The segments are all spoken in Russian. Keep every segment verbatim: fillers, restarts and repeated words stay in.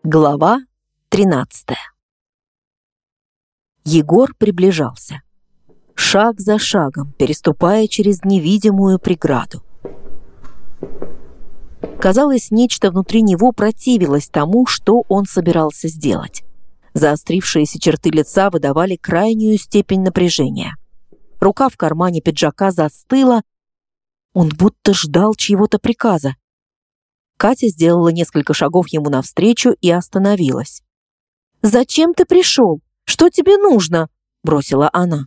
Глава тринадцатая. Егор приближался, шаг за шагом, переступая через невидимую преграду. Казалось, нечто внутри него противилось тому, что он собирался сделать. Заострившиеся черты лица выдавали крайнюю степень напряжения. Рука в кармане пиджака застыла, он будто ждал чьего-то приказа. Катя сделала несколько шагов ему навстречу и остановилась. «Зачем ты пришел? Что тебе нужно?» – бросила она.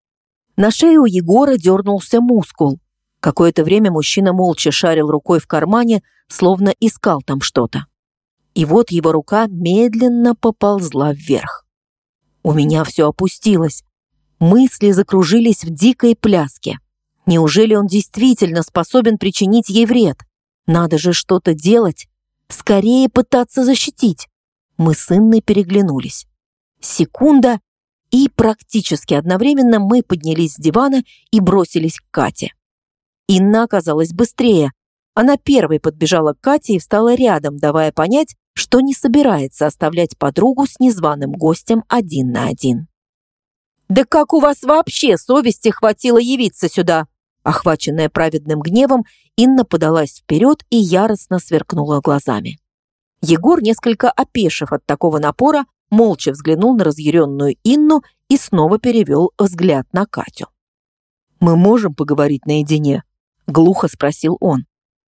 На шее у Егора дернулся мускул. Какое-то время мужчина молча шарил рукой в кармане, словно искал там что-то. И вот его рука медленно поползла вверх. У меня все опустилось. Мысли закружились в дикой пляске. Неужели он действительно способен причинить ей вред? Надо же что-то делать, скорее пытаться защитить. Мы с Инной переглянулись. Секунда, и практически одновременно мы поднялись с дивана и бросились к Кате. Инна оказалась быстрее. Она первой подбежала к Кате и встала рядом, давая понять, что не собирается оставлять подругу с незваным гостем один на один. «Да как у вас вообще совести хватило явиться сюда?» Охваченная праведным гневом, Инна подалась вперед и яростно сверкнула глазами. Егор, несколько опешив от такого напора, молча взглянул на разъяренную Инну и снова перевел взгляд на Катю. «Мы можем поговорить наедине?» – глухо спросил он.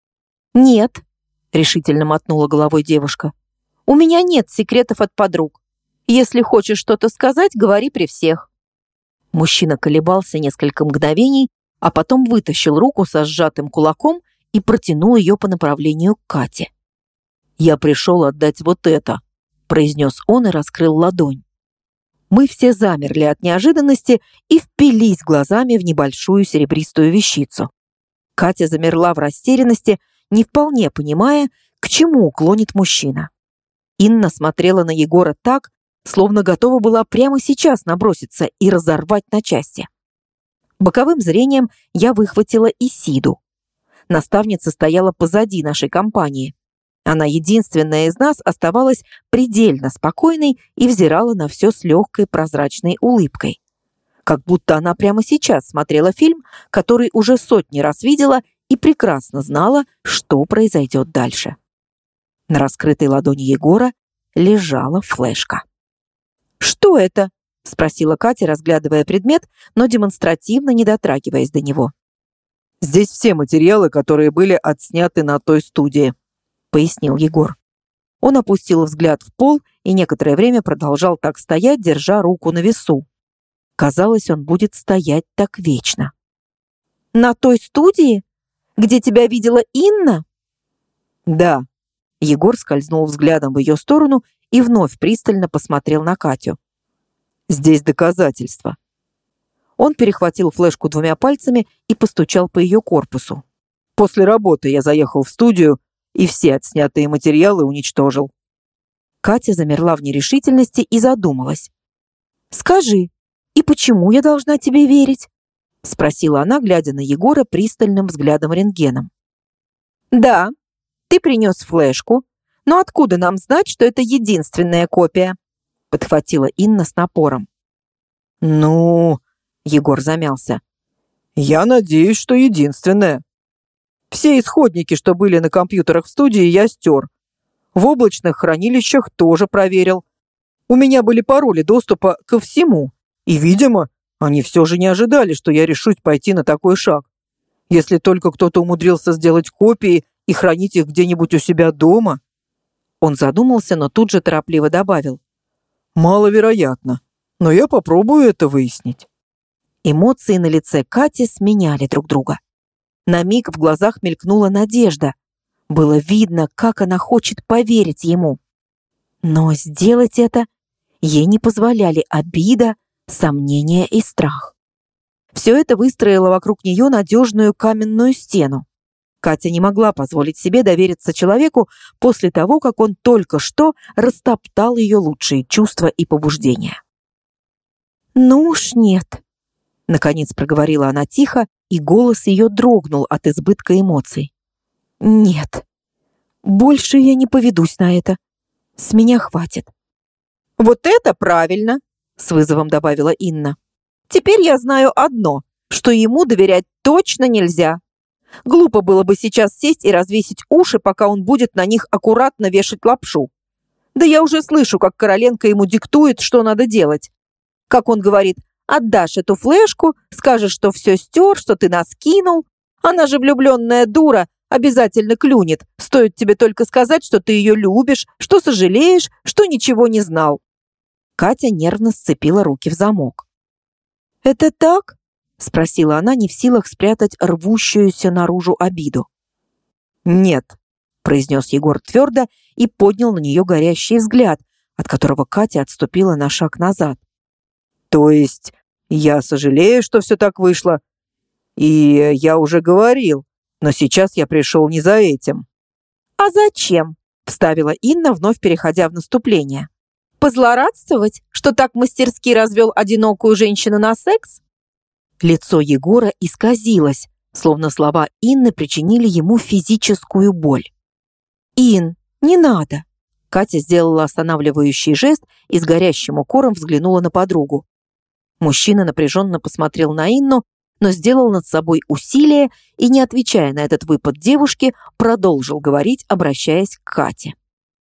«Нет», – решительно мотнула головой девушка. «У меня нет секретов от подруг. Если хочешь что-то сказать, говори при всех». Мужчина колебался несколько мгновений, а потом вытащил руку со сжатым кулаком и протянул ее по направлению к Кате. «Я пришел отдать вот это», – произнес он и раскрыл ладонь. Мы все замерли от неожиданности и впились глазами в небольшую серебристую вещицу. Катя замерла в растерянности, не вполне понимая, к чему клонит мужчина. Инна смотрела на Егора так, словно готова была прямо сейчас наброситься и разорвать на части. Боковым зрением я выхватила Исиду. Наставница стояла позади нашей компании. Она единственная из нас оставалась предельно спокойной и взирала на все с легкой прозрачной улыбкой. Как будто она прямо сейчас смотрела фильм, который уже сотни раз видела и прекрасно знала, что произойдет дальше. На раскрытой ладони Егора лежала флешка. «Что это?» — спросила Катя, разглядывая предмет, но демонстративно не дотрагиваясь до него. «Здесь все материалы, которые были отсняты на той студии», — пояснил Егор. Он опустил взгляд в пол и некоторое время продолжал так стоять, держа руку на весу. Казалось, он будет стоять так вечно. «На той студии? Где тебя видела Инна?» «Да». Егор скользнул взглядом в ее сторону и вновь пристально посмотрел на Катю. «Здесь доказательства». Он перехватил флешку двумя пальцами и постучал по ее корпусу. «После работы я заехал в студию и все отснятые материалы уничтожил». Катя замерла в нерешительности и задумалась. «Скажи, и почему я должна тебе верить?» — спросила она, глядя на Егора пристальным взглядом рентгеном. «Да, ты принес флешку, но откуда нам знать, что это единственная копия?» — подхватила Инна с напором. «Ну...» — Егор замялся. «Я надеюсь, что единственная. Все исходники, что были на компьютерах в студии, я стер. В облачных хранилищах тоже проверил. У меня были пароли доступа ко всему. И, видимо, они все же не ожидали, что я решусь пойти на такой шаг. Если только кто-то умудрился сделать копии и хранить их где-нибудь у себя дома». Он задумался, но тут же торопливо добавил. «Маловероятно, но я попробую это выяснить». Эмоции на лице Кати сменяли друг друга. На миг в глазах мелькнула надежда. Было видно, как она хочет поверить ему. Но сделать это ей не позволяли обида, сомнения и страх. Все это выстроило вокруг нее надежную каменную стену. Катя не могла позволить себе довериться человеку после того, как он только что растоптал ее лучшие чувства и побуждения. «Ну уж нет», — наконец проговорила она тихо, и голос ее дрогнул от избытка эмоций. «Нет, больше я не поведусь на это. С меня хватит. Вот это правильно, с вызовом добавила Инна. Теперь я знаю одно, что ему доверять точно нельзя. Глупо было бы сейчас сесть и развесить уши, пока он будет на них аккуратно вешать лапшу. Да я уже слышу, как Короленко ему диктует, что надо делать. Как он говорит: отдашь эту флешку, скажешь, что все стер, что ты нас кинул. Она же влюбленная дура, обязательно клюнет. Стоит тебе только сказать, что ты ее любишь, что сожалеешь, что ничего не знал. Катя нервно сцепила руки в замок. «Это так?» — спросила она, не в силах спрятать рвущуюся наружу обиду. «Нет», — произнес Егор твердо и поднял на нее горящий взгляд, от которого Катя отступила на шаг назад. «То есть я сожалею, что все так вышло, и я уже говорил, но сейчас я пришел не за этим». «А зачем?» — вставила Инна, вновь переходя в наступление. «Позлорадствовать, что так мастерски развел одинокую женщину на секс?» Лицо Егора исказилось, словно слова Инны причинили ему физическую боль. «Ин, не надо!» Катя сделала останавливающий жест и с горящим укором взглянула на подругу. Мужчина напряженно посмотрел на Инну, но сделал над собой усилие и, не отвечая на этот выпад девушки, продолжил говорить, обращаясь к Кате.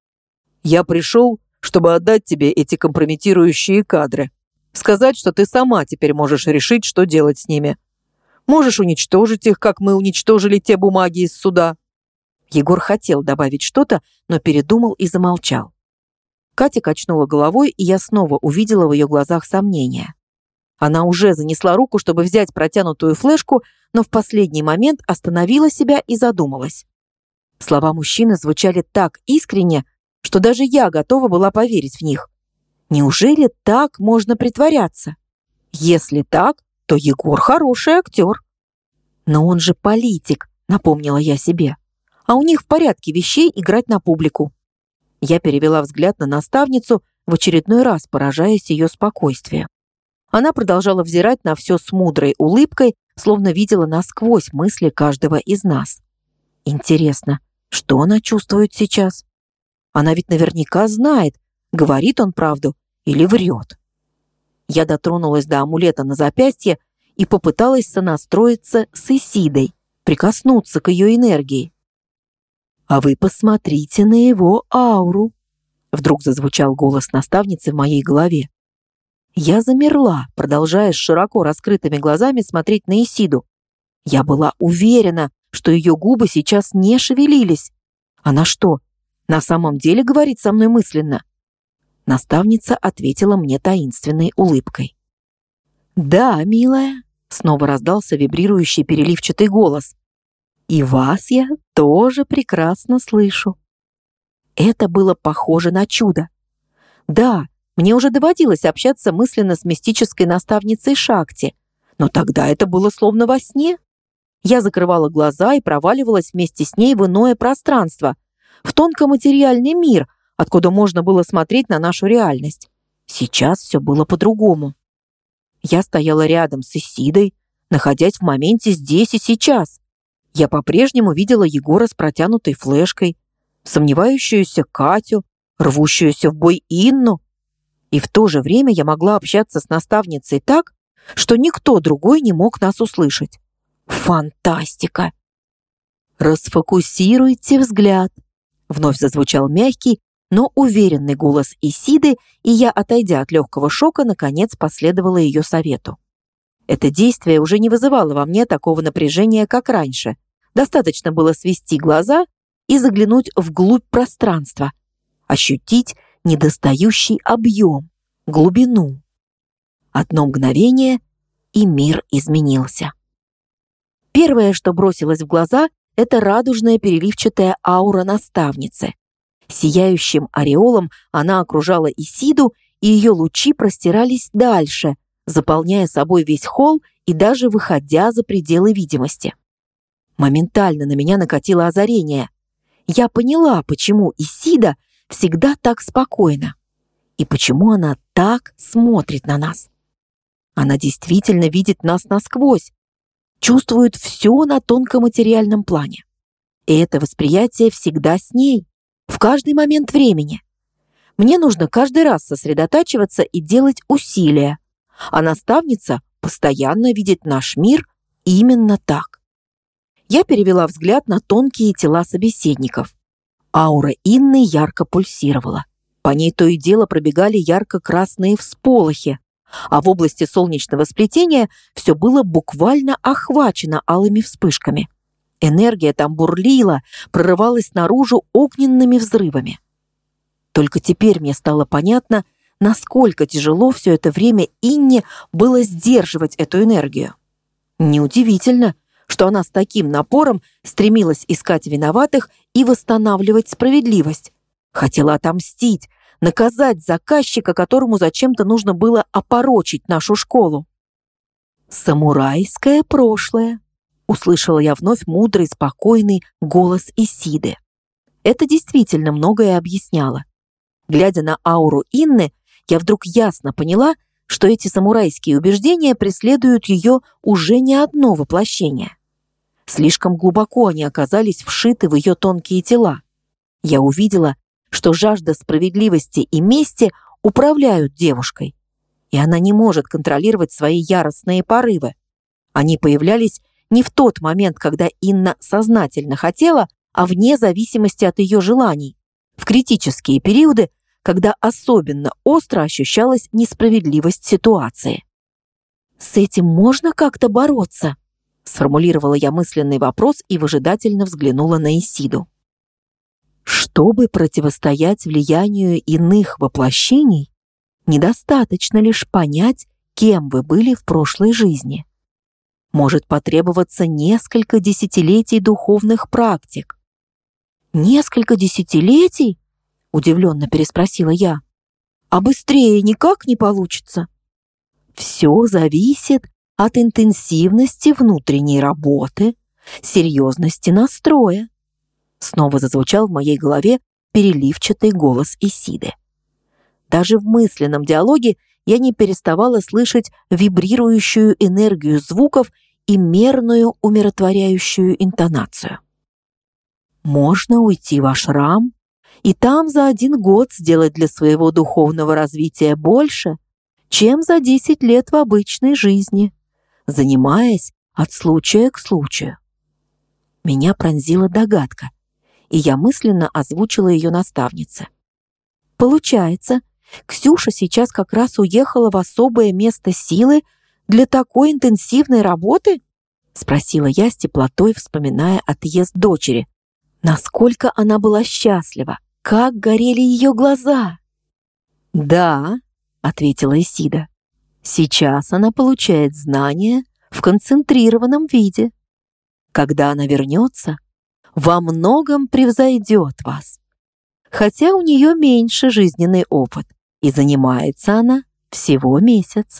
«Я пришел, чтобы отдать тебе эти компрометирующие кадры. Сказать, что ты сама теперь можешь решить, что делать с ними. Можешь уничтожить их, как мы уничтожили те бумаги из суда». Егор хотел добавить что-то, но передумал и замолчал. Катя качнула головой, и я снова увидела в ее глазах сомнения. Она уже занесла руку, чтобы взять протянутую флешку, но в последний момент остановила себя и задумалась. Слова мужчины звучали так искренне, что даже я готова была поверить в них. Неужели так можно притворяться? Если так, то Егор хороший актер. Но он же политик, напомнила я себе. А у них в порядке вещей играть на публику. Я перевела взгляд на наставницу, в очередной раз поражаясь ее спокойствию. Она продолжала взирать на все с мудрой улыбкой, словно видела насквозь мысли каждого из нас. Интересно, что она чувствует сейчас? Она ведь наверняка знает, говорит он правду или врет. Я дотронулась до амулета на запястье и попыталась сонастроиться с Исидой, прикоснуться к ее энергии. «А вы посмотрите на его ауру!» Вдруг зазвучал голос наставницы в моей голове. Я замерла, продолжая с широко раскрытыми глазами смотреть на Исиду. Я была уверена, что ее губы сейчас не шевелились. Она что, на самом деле говорит со мной мысленно? Наставница ответила мне таинственной улыбкой. «Да, милая», — снова раздался вибрирующий переливчатый голос. «И вас я тоже прекрасно слышу». Это было похоже на чудо. Да, мне уже доводилось общаться мысленно с мистической наставницей Шакти, но тогда это было словно во сне. Я закрывала глаза и проваливалась вместе с ней в иное пространство, в тонкоматериальный мир, откуда можно было смотреть на нашу реальность. Сейчас все было по-другому. Я стояла рядом с Исидой, находясь в моменте здесь и сейчас. Я по-прежнему видела Егора с протянутой флешкой, сомневающуюся Катю, рвущуюся в бой Инну. И в то же время я могла общаться с наставницей так, что никто другой не мог нас услышать. Фантастика! «Расфокусируйте взгляд», — вновь зазвучал мягкий, но уверенный голос Исиды, и я, отойдя от легкого шока, наконец последовала ее совету. Это действие уже не вызывало во мне такого напряжения, как раньше. Достаточно было свести глаза и заглянуть вглубь пространства, ощутить недостающий объем, глубину. Одно мгновение, и мир изменился. Первое, что бросилось в глаза, это радужная переливчатая аура наставницы. Сияющим ореолом она окружала Исиду, и ее лучи простирались дальше, заполняя собой весь холл и даже выходя за пределы видимости. Моментально на меня накатило озарение. Я поняла, почему Исида всегда так спокойна и почему она так смотрит на нас. Она действительно видит нас насквозь, чувствует все на тонкоматериальном плане. И это восприятие всегда с ней, в каждый момент времени. Мне нужно каждый раз сосредотачиваться и делать усилия, а наставница постоянно видит наш мир именно так. Я перевела взгляд на тонкие тела собеседников. Аура Инны ярко пульсировала. По ней то и дело пробегали ярко-красные всполохи, а в области солнечного сплетения все было буквально охвачено алыми вспышками. Энергия там бурлила, прорывалась наружу огненными взрывами. Только теперь мне стало понятно, насколько тяжело все это время Инне было сдерживать эту энергию. Неудивительно, что она с таким напором стремилась искать виноватых и восстанавливать справедливость. Хотела отомстить, наказать заказчика, которому зачем-то нужно было опорочить нашу школу. «Самурайское прошлое», — услышала я вновь мудрый, спокойный голос Исиды. Это действительно многое объясняло. Глядя на ауру Инны, я вдруг ясно поняла, что эти самурайские убеждения преследуют ее уже не одно воплощение. Слишком глубоко они оказались вшиты в ее тонкие тела. Я увидела, что жажда справедливости и мести управляют девушкой, и она не может контролировать свои яростные порывы. Они появлялись не в тот момент, когда Инна сознательно хотела, а вне зависимости от ее желаний, в критические периоды, когда особенно остро ощущалась несправедливость ситуации. «С этим можно как-то бороться?» — сформулировала я мысленный вопрос и выжидательно взглянула на Исиду. Чтобы противостоять влиянию иных воплощений, недостаточно лишь понять, кем вы были в прошлой жизни. Может потребоваться несколько десятилетий духовных практик. «Несколько десятилетий?» — удивленно переспросила я. «А быстрее никак не получится?» «Все зависит от интенсивности внутренней работы, серьезности настроя», снова зазвучал в моей голове переливчатый голос Исиды. Даже в мысленном диалоге я не переставала слышать вибрирующую энергию звуков и мерную умиротворяющую интонацию. Можно уйти в ашрам и там за один год сделать для своего духовного развития больше, чем за десять лет в обычной жизни, занимаясь от случая к случаю. Меня пронзила догадка, и я мысленно озвучила ее наставнице. Получается, Ксюша сейчас как раз уехала в особое место силы для такой интенсивной работы? Спросила я с теплотой, вспоминая отъезд дочери. Насколько она была счастлива, как горели ее глаза. «Да», — ответила Исида, — «сейчас она получает знания в концентрированном виде. Когда она вернется, во многом превзойдет вас. Хотя у нее меньше жизненный опыт, и занимается она всего месяц».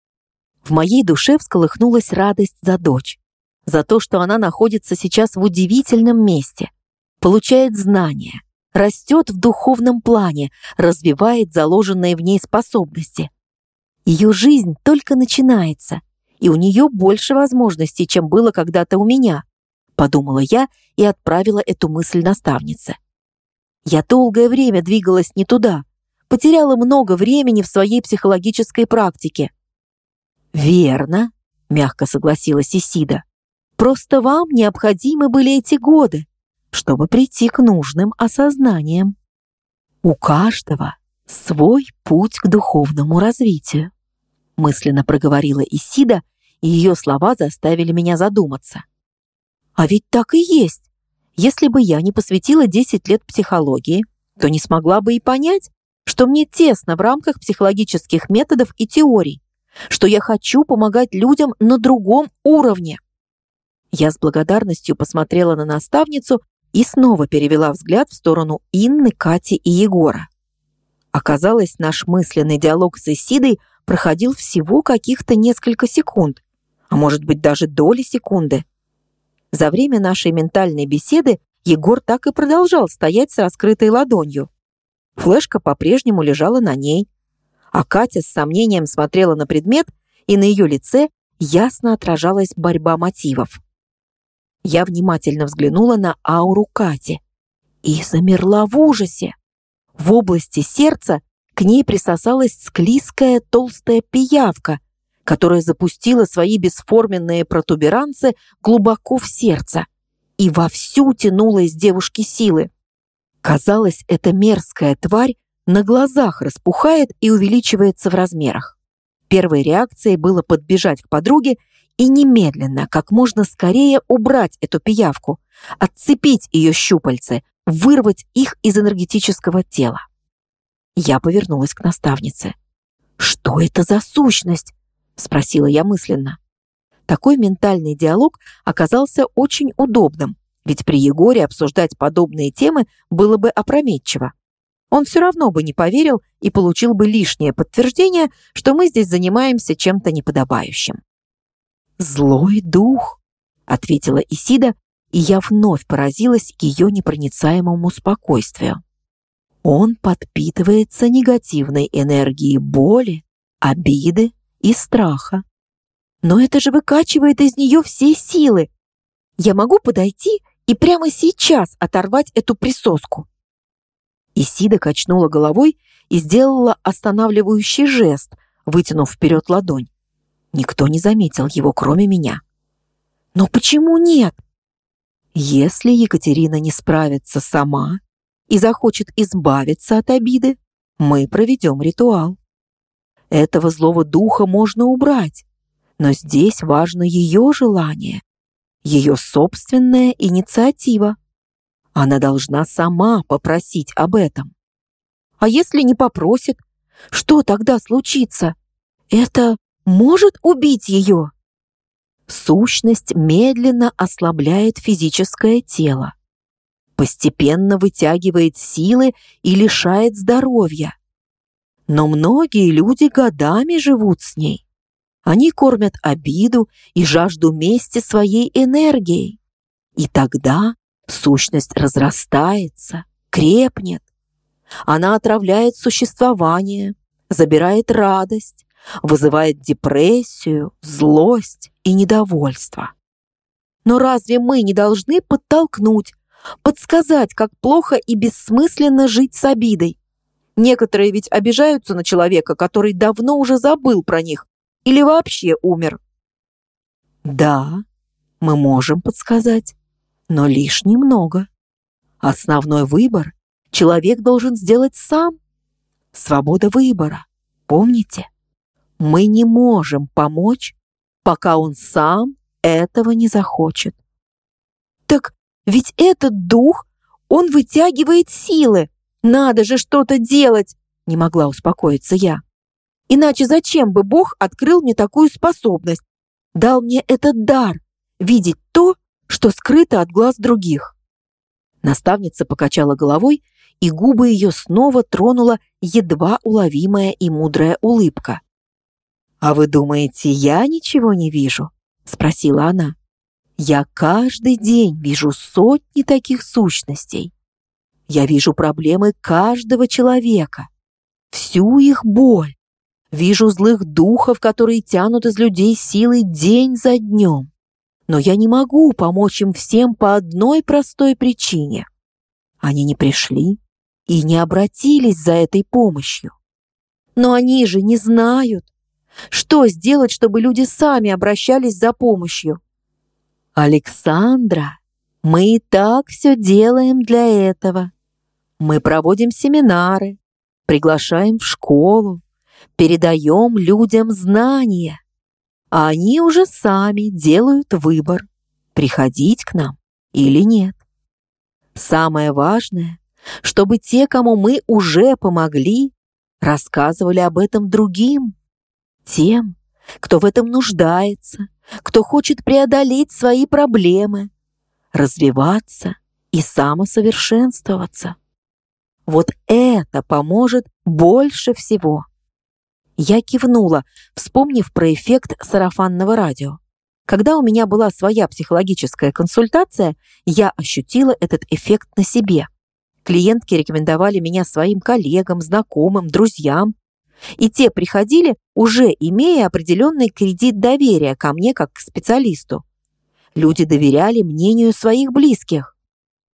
В моей душе всколыхнулась радость за дочь, за то, что она находится сейчас в удивительном месте, получает знания, растет в духовном плане, развивает заложенные в ней способности. Ее жизнь только начинается, и у нее больше возможностей, чем было когда-то у меня, подумала я и отправила эту мысль наставнице. Я долгое время двигалась не туда, потеряла много времени в своей психологической практике. «Верно», — мягко согласилась Исида. «Просто вам необходимы были эти годы, чтобы прийти к нужным осознаниям. У каждого свой путь к духовному развитию», — мысленно проговорила Исида, и ее слова заставили меня задуматься. А ведь так и есть. Если бы я не посвятила десять лет психологии, то не смогла бы и понять, что мне тесно в рамках психологических методов и теорий, что я хочу помогать людям на другом уровне. Я с благодарностью посмотрела на наставницу и снова перевела взгляд в сторону Инны, Кати и Егора. Оказалось, наш мысленный диалог с Исидой проходил всего каких-то несколько секунд, а может быть даже доли секунды. За время нашей ментальной беседы Егор так и продолжал стоять с раскрытой ладонью. Флешка по-прежнему лежала на ней, а Катя с сомнением смотрела на предмет, и на ее лице ясно отражалась борьба мотивов. Я внимательно взглянула на ауру Кати и замерла в ужасе. В области сердца к ней присосалась склизкая толстая пиявка, которая запустила свои бесформенные протуберанцы глубоко в сердце и вовсю тянула из девушки силы. Казалось, эта мерзкая тварь на глазах распухает и увеличивается в размерах. Первой реакцией было подбежать к подруге и немедленно, как можно скорее убрать эту пиявку, отцепить ее щупальцы, вырвать их из энергетического тела. Я повернулась к наставнице. «Что это за сущность?» — спросила я мысленно. Такой ментальный диалог оказался очень удобным, ведь при Егоре обсуждать подобные темы было бы опрометчиво. Он все равно бы не поверил и получил бы лишнее подтверждение, что мы здесь занимаемся чем-то неподобающим. «Злой дух», — ответила Исида, и я вновь поразилась ее непроницаемому спокойствию. Он подпитывается негативной энергией боли, обиды и страха. Но это же выкачивает из нее все силы. Я могу подойти и прямо сейчас оторвать эту присоску?» Исида качнула головой и сделала останавливающий жест, вытянув вперед ладонь. Никто не заметил его, кроме меня. «Но почему нет?» «Если Екатерина не справится сама и захочет избавиться от обиды, мы проведем ритуал. Этого злого духа можно убрать, но здесь важно ее желание, ее собственная инициатива. Она должна сама попросить об этом. А если не попросит, что тогда случится? Это может убить ее?» Сущность медленно ослабляет физическое тело, постепенно вытягивает силы и лишает здоровья. Но многие люди годами живут с ней. Они кормят обиду и жажду мести своей энергией. И тогда сущность разрастается, крепнет. Она отравляет существование, забирает радость, вызывает депрессию, злость и недовольство. Но разве мы не должны подтолкнуть, подсказать, как плохо и бессмысленно жить с обидой? Некоторые ведь обижаются на человека, который давно уже забыл про них или вообще умер. Да, мы можем подсказать, но лишь немного. Основной выбор человек должен сделать сам. Свобода выбора, помните? Мы не можем помочь, пока он сам этого не захочет. Так ведь этот дух, он вытягивает силы. Надо же что-то делать, не могла успокоиться я. Иначе зачем бы Бог открыл мне такую способность, дал мне этот дар видеть то, что скрыто от глаз других? Наставница покачала головой, и губы ее снова тронула едва уловимая и мудрая улыбка. «А вы думаете, я ничего не вижу?» — спросила она. «Я каждый день вижу сотни таких сущностей. Я вижу проблемы каждого человека, всю их боль. Вижу злых духов, которые тянут из людей силы день за днем. Но я не могу помочь им всем по одной простой причине. Они не пришли и не обратились за этой помощью. Но они же не знают, что сделать, чтобы люди сами обращались за помощью. Александра, мы и так все делаем для этого. Мы проводим семинары, приглашаем в школу, передаем людям знания, а они уже сами делают выбор, приходить к нам или нет. Самое важное, чтобы те, кому мы уже помогли, рассказывали об этом другим, тем, кто в этом нуждается, кто хочет преодолеть свои проблемы, развиваться и самосовершенствоваться. Вот это поможет больше всего. Я кивнула, вспомнив про эффект сарафанного радио. Когда у меня была своя психологическая консультация, я ощутила этот эффект на себе. Клиентки рекомендовали меня своим коллегам, знакомым, друзьям. И те приходили, уже имея определенный кредит доверия ко мне как к специалисту. Люди доверяли мнению своих близких.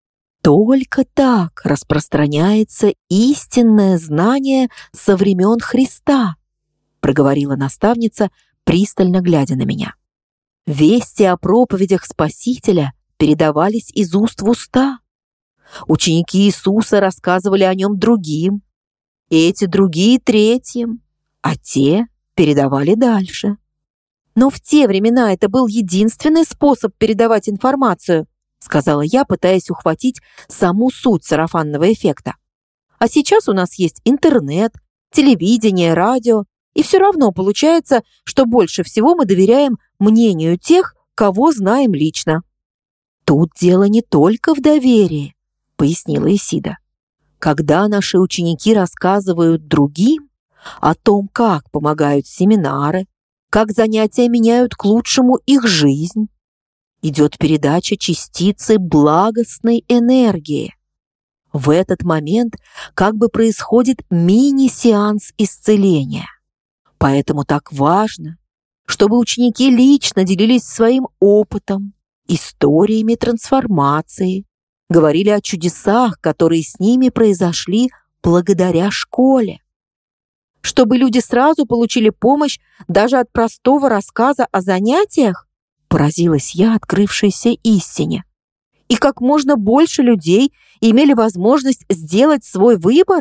Только так распространяется истинное знание со времен Христа, проговорила наставница, пристально глядя на меня. Вести о проповедях Спасителя передавались из уст в уста. Ученики Иисуса рассказывали о нем другим, эти другие третьим, а те передавали дальше. Но в те времена это был единственный способ передавать информацию, сказала я, пытаясь ухватить саму суть сарафанного эффекта. А сейчас у нас есть интернет, телевидение, радио, и все равно получается, что больше всего мы доверяем мнению тех, кого знаем лично. Тут дело не только в доверии, пояснила Исида. Когда наши ученики рассказывают другим о том, как помогают семинары, как занятия меняют к лучшему их жизнь, идет передача частицы благостной энергии. В этот момент как бы происходит мини-сеанс исцеления. Поэтому так важно, чтобы ученики лично делились своим опытом, историями трансформации, говорили о чудесах, которые с ними произошли благодаря школе. Чтобы люди сразу получили помощь даже от простого рассказа о занятиях, поразилась я открывшейся истине. И как можно больше людей имели возможность сделать свой выбор?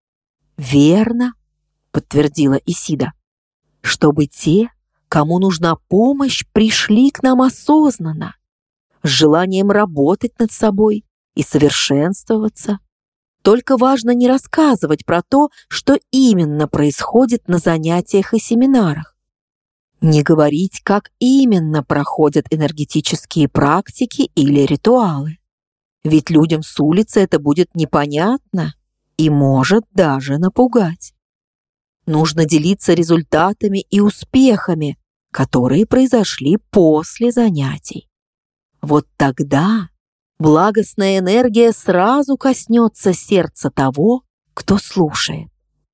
Верно, подтвердила Исида. Чтобы те, кому нужна помощь, пришли к нам осознанно, с желанием работать над собой и совершенствоваться. Только важно не рассказывать про то, что именно происходит на занятиях и семинарах. Не говорить, как именно проходят энергетические практики или ритуалы. Ведь людям с улицы это будет непонятно и может даже напугать. Нужно делиться результатами и успехами, которые произошли после занятий. Вот тогда благостная энергия сразу коснется сердца того, кто слушает.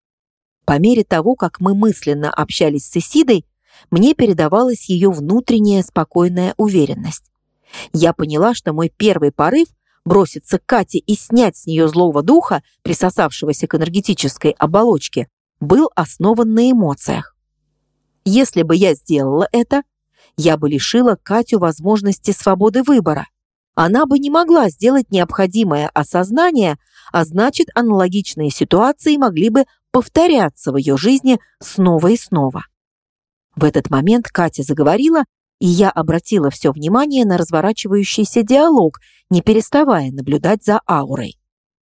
По мере того, как мы мысленно общались с Исидой, мне передавалась ее внутренняя спокойная уверенность. Я поняла, что мой первый порыв броситься к Кате и снять с нее злого духа, присосавшегося к энергетической оболочке, был основан на эмоциях. Если бы я сделала это, я бы лишила Катю возможности свободы выбора. Она бы не могла сделать необходимое осознание, а значит, аналогичные ситуации могли бы повторяться в ее жизни снова и снова. В этот момент Катя заговорила, и я обратила все внимание на разворачивающийся диалог, не переставая наблюдать за аурой.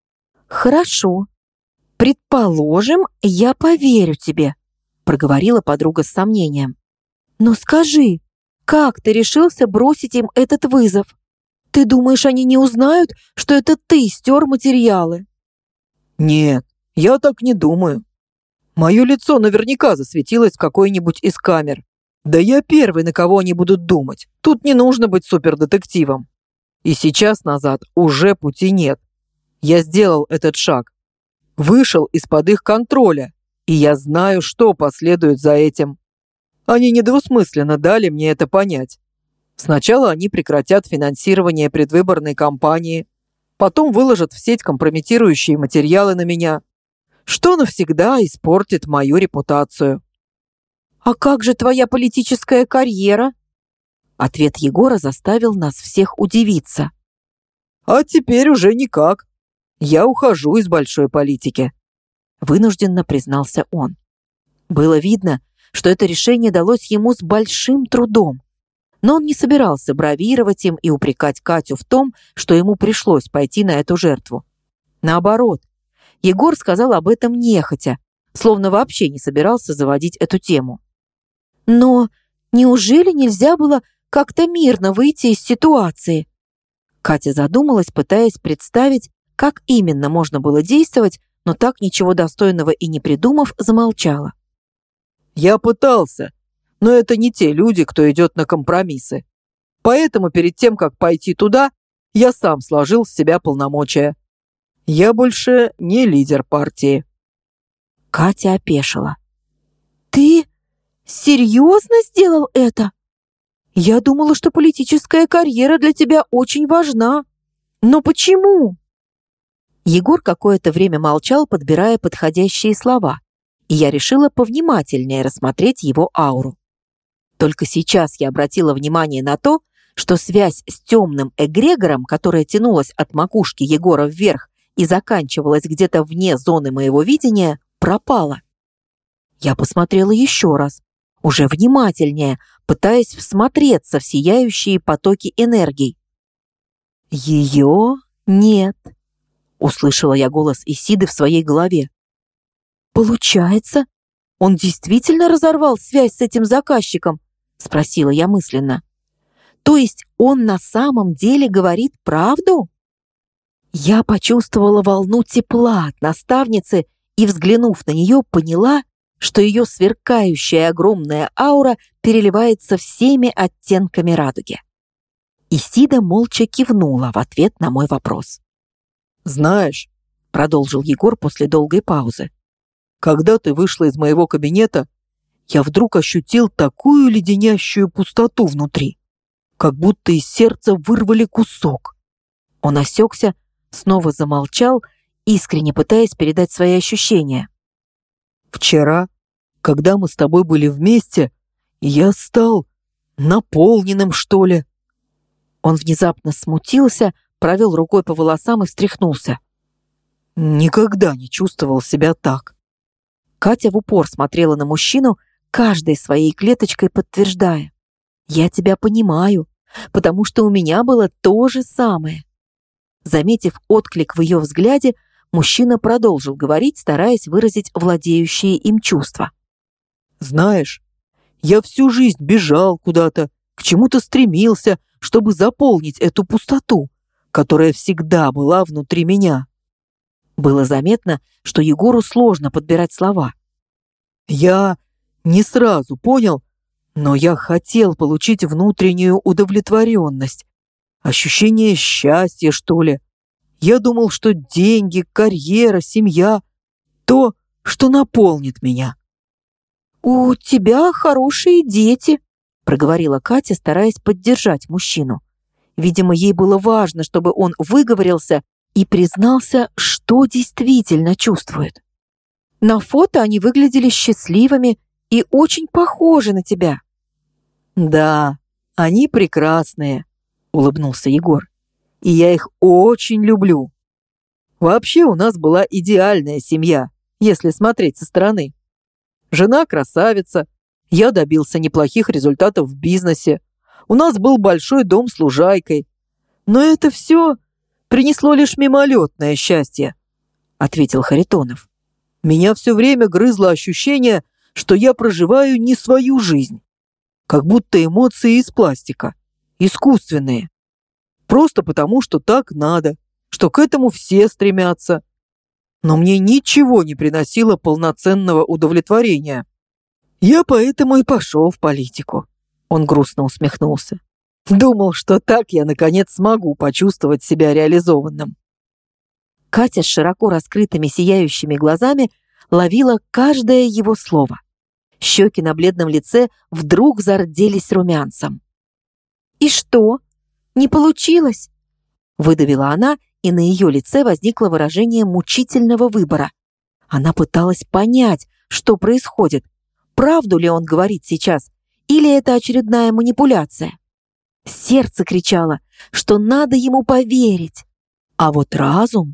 «Хорошо. Предположим, я поверю тебе», — проговорила подруга с сомнением. «Но скажи, как ты решился бросить им этот вызов? Ты думаешь, они не узнают, что это ты стер материалы?» Нет, я так не думаю. Мое лицо наверняка засветилось в какой-нибудь из камер. Да я первый, на кого они будут думать. Тут не нужно быть супердетективом. И сейчас назад уже пути нет. Я сделал этот шаг. Вышел из-под их контроля. И я знаю, что последует за этим. Они недвусмысленно дали мне это понять. Сначала они прекратят финансирование предвыборной кампании, потом выложат в сеть компрометирующие материалы на меня, что навсегда испортит мою репутацию. «А как же твоя политическая карьера?» Ответ Егора заставил нас всех удивиться. «А теперь уже никак. Я ухожу из большой политики», — вынужденно признался он. Было видно, что это решение далось ему с большим трудом. Но он не собирался бравировать им и упрекать Катю в том, что ему пришлось пойти на эту жертву. Наоборот, Егор сказал об этом нехотя, словно вообще не собирался заводить эту тему. «Но неужели нельзя было как-то мирно выйти из ситуации?» Катя задумалась, пытаясь представить, как именно можно было действовать, но так ничего достойного и не придумав, замолчала. «Я пытался, но это не те люди, кто идет на компромиссы. Поэтому перед тем, как пойти туда, я сам сложил с себя полномочия. Я больше не лидер партии». Катя опешила. «Ты серьезно сделал это? Я думала, что политическая карьера для тебя очень важна. Но почему?» Егор какое-то время молчал, подбирая подходящие слова, и я решила повнимательнее рассмотреть его ауру. Только сейчас я обратила внимание на то, что связь с темным эгрегором, которая тянулась от макушки Егора вверх и заканчивалась где-то вне зоны моего видения, пропала. Я посмотрела еще раз, уже внимательнее, пытаясь всмотреться в сияющие потоки энергий. «Ее нет», — услышала я голос Исиды в своей голове. «Получается, он действительно разорвал связь с этим заказчиком?» — спросила я мысленно. «То есть он на самом деле говорит правду?» Я почувствовала волну тепла от наставницы и, взглянув на нее, поняла, что ее сверкающая огромная аура переливается всеми оттенками радуги. Исида молча кивнула в ответ на мой вопрос. «Знаешь», — продолжил Егор после долгой паузы, «когда ты вышла из моего кабинета, я вдруг ощутил такую леденящую пустоту внутри, как будто из сердца вырвали кусок». Он осекся, снова замолчал, искренне пытаясь передать свои ощущения. «Вчера, когда мы с тобой были вместе, я стал наполненным, что ли». Он внезапно смутился, провел рукой по волосам и встряхнулся. «Никогда не чувствовал себя так». Катя в упор смотрела на мужчину, каждой своей клеточкой подтверждая: «Я тебя понимаю, потому что у меня было то же самое». Заметив отклик в ее взгляде, мужчина продолжил говорить, стараясь выразить владеющие им чувства. «Знаешь, я всю жизнь бежал куда-то, к чему-то стремился, чтобы заполнить эту пустоту, которая всегда была внутри меня». Было заметно, что Егору сложно подбирать слова. «Я не сразу понял, но я хотел получить внутреннюю удовлетворенность, ощущение счастья, что ли. Я думал, что деньги, карьера, семья — то, что наполнит меня». «У тебя хорошие дети», — проговорила Катя, стараясь поддержать мужчину. Видимо, ей было важно, чтобы он выговорился и признался, что действительно чувствует. «На фото они выглядели счастливыми и очень похожи на тебя». «Да, они прекрасные», — улыбнулся Егор. «И я их очень люблю. Вообще у нас была идеальная семья, если смотреть со стороны. Жена красавица, я добился неплохих результатов в бизнесе, у нас был большой дом с лужайкой. Но это все принесло лишь мимолетное счастье», — ответил Харитонов. «Меня все время грызло ощущение, что я проживаю не свою жизнь, как будто эмоции из пластика, искусственные. Просто потому, что так надо, что к этому все стремятся. Но мне ничего не приносило полноценного удовлетворения. Я поэтому и пошел в политику». Он грустно усмехнулся. «Думал, что так я, наконец, смогу почувствовать себя реализованным». Катя с широко раскрытыми сияющими глазами ловила каждое его слово. Щеки на бледном лице вдруг зарделись румянцем. «И что? Не получилось?» — выдавила она, и на ее лице возникло выражение мучительного выбора. Она пыталась понять, что происходит, правду ли он говорит сейчас, или это очередная манипуляция. Сердце кричало, что надо ему поверить, а вот разум...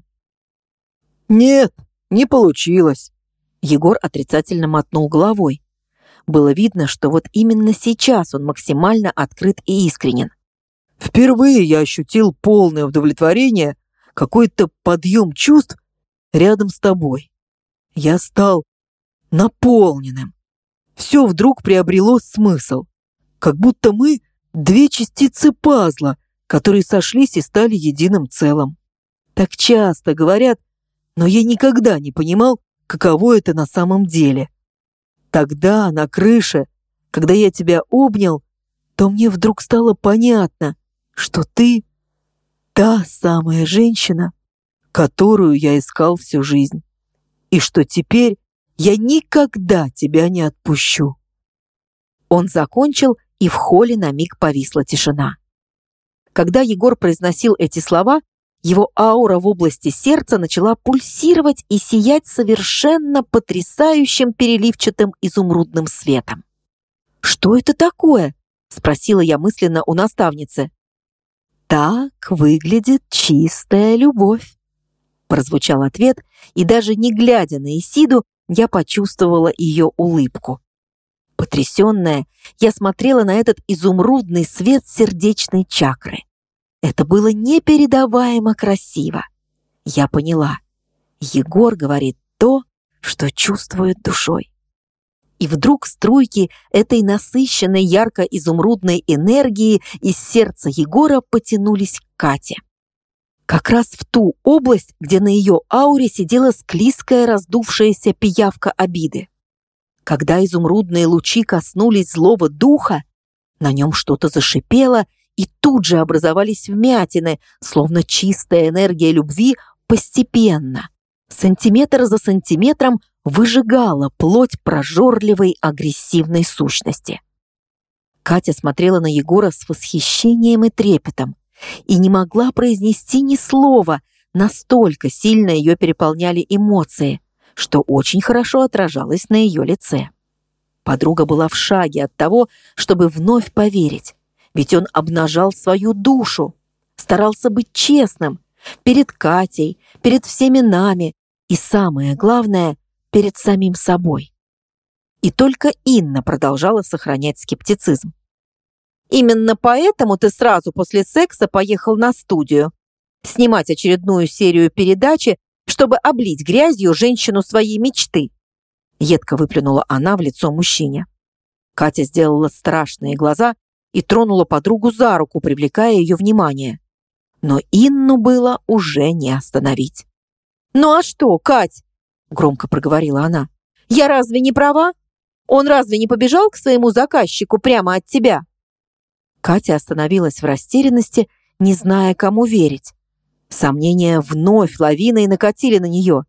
«Нет, не получилось», — Егор отрицательно мотнул головой. Было видно, что вот именно сейчас он максимально открыт и искренен. «Впервые я ощутил полное удовлетворение, какой-то подъем чувств рядом с тобой. Я стал наполненным. Все вдруг приобрело смысл, как будто мы две частицы пазла, которые сошлись и стали единым целым. Так часто говорят, но я никогда не понимал, каково это на самом деле. Тогда, на крыше, когда я тебя обнял, то мне вдруг стало понятно, что ты та самая женщина, которую я искал всю жизнь, и что теперь я никогда тебя не отпущу». Он закончил, и в холле на миг повисла тишина. Когда Егор произносил эти слова, его аура в области сердца начала пульсировать и сиять совершенно потрясающим переливчатым изумрудным светом. «Что это такое?» — спросила я мысленно у наставницы. «Так выглядит чистая любовь», — прозвучал ответ, и даже не глядя на Исиду, я почувствовала ее улыбку. Потрясенная, я смотрела на этот изумрудный свет сердечной чакры. Это было непередаваемо красиво. Я поняла. Егор говорит то, что чувствует душой. И вдруг струйки этой насыщенной ярко-изумрудной энергии из сердца Егора потянулись к Кате. Как раз в ту область, где на ее ауре сидела склизкая раздувшаяся пиявка обиды. Когда изумрудные лучи коснулись злого духа, на нем что-то зашипело, и тут же образовались вмятины, словно чистая энергия любви постепенно, сантиметр за сантиметром, выжигала плоть прожорливой агрессивной сущности. Катя смотрела на Егора с восхищением и трепетом и не могла произнести ни слова, настолько сильно ее переполняли эмоции, что очень хорошо отражалось на ее лице. Подруга была в шаге от того, чтобы вновь поверить, ведь он обнажал свою душу, старался быть честным перед Катей, перед всеми нами и, самое главное, перед самим собой. И только Инна продолжала сохранять скептицизм. «Именно поэтому ты сразу после секса поехал на студию снимать очередную серию передачи, чтобы облить грязью женщину своей мечты», едко выплюнула она в лицо мужчине. Катя сделала страшные глаза и тронула подругу за руку, привлекая ее внимание. Но Инну было уже не остановить. «Ну а что, Кать?» — громко проговорила она. «Я разве не права? Он разве не побежал к своему заказчику прямо от тебя?» Катя остановилась в растерянности, не зная, кому верить. Сомнения вновь лавиной накатили на нее.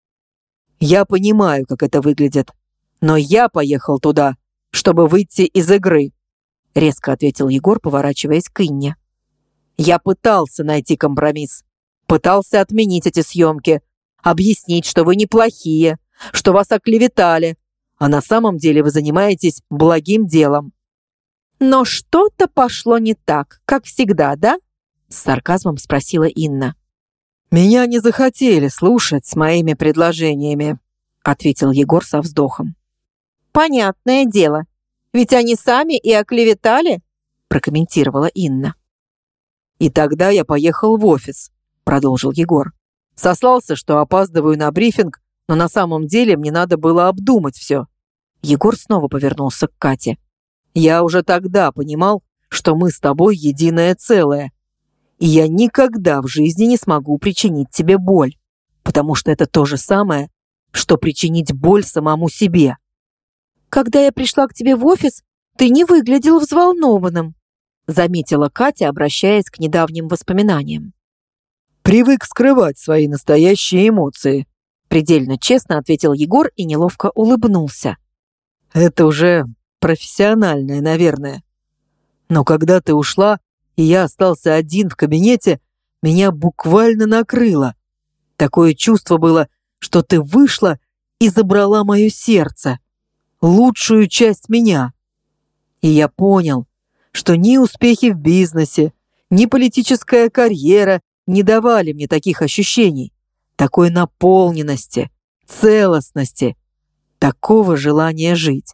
«Я понимаю, как это выглядит, но я поехал туда, чтобы выйти из игры», резко ответил Егор, поворачиваясь к Инне. «Я пытался найти компромисс, пытался отменить эти съемки, объяснить, что вы неплохие, что вас оклеветали, а на самом деле вы занимаетесь благим делом». «Но что-то пошло не так, как всегда, да?» с сарказмом спросила Инна. «Меня не захотели слушать с моими предложениями», ответил Егор со вздохом. «Понятное дело, ведь они сами и оклеветали», прокомментировала Инна. «И тогда я поехал в офис», продолжил Егор. «Сослался, что опаздываю на брифинг, но на самом деле мне надо было обдумать все». Егор снова повернулся к Кате. «Я уже тогда понимал, что мы с тобой единое целое, и я никогда в жизни не смогу причинить тебе боль, потому что это то же самое, что причинить боль самому себе». «Когда я пришла к тебе в офис, ты не выглядел взволнованным», заметила Катя, обращаясь к недавним воспоминаниям. «Привык скрывать свои настоящие эмоции», предельно честно ответил Егор и неловко улыбнулся. «Это уже профессиональное, наверное. Но когда ты ушла, и я остался один в кабинете, меня буквально накрыло. Такое чувство было, что ты вышла и забрала мое сердце, лучшую часть меня. И я понял, что ни успехи в бизнесе, ни политическая карьера не давали мне таких ощущений, такой наполненности, целостности, такого желания жить.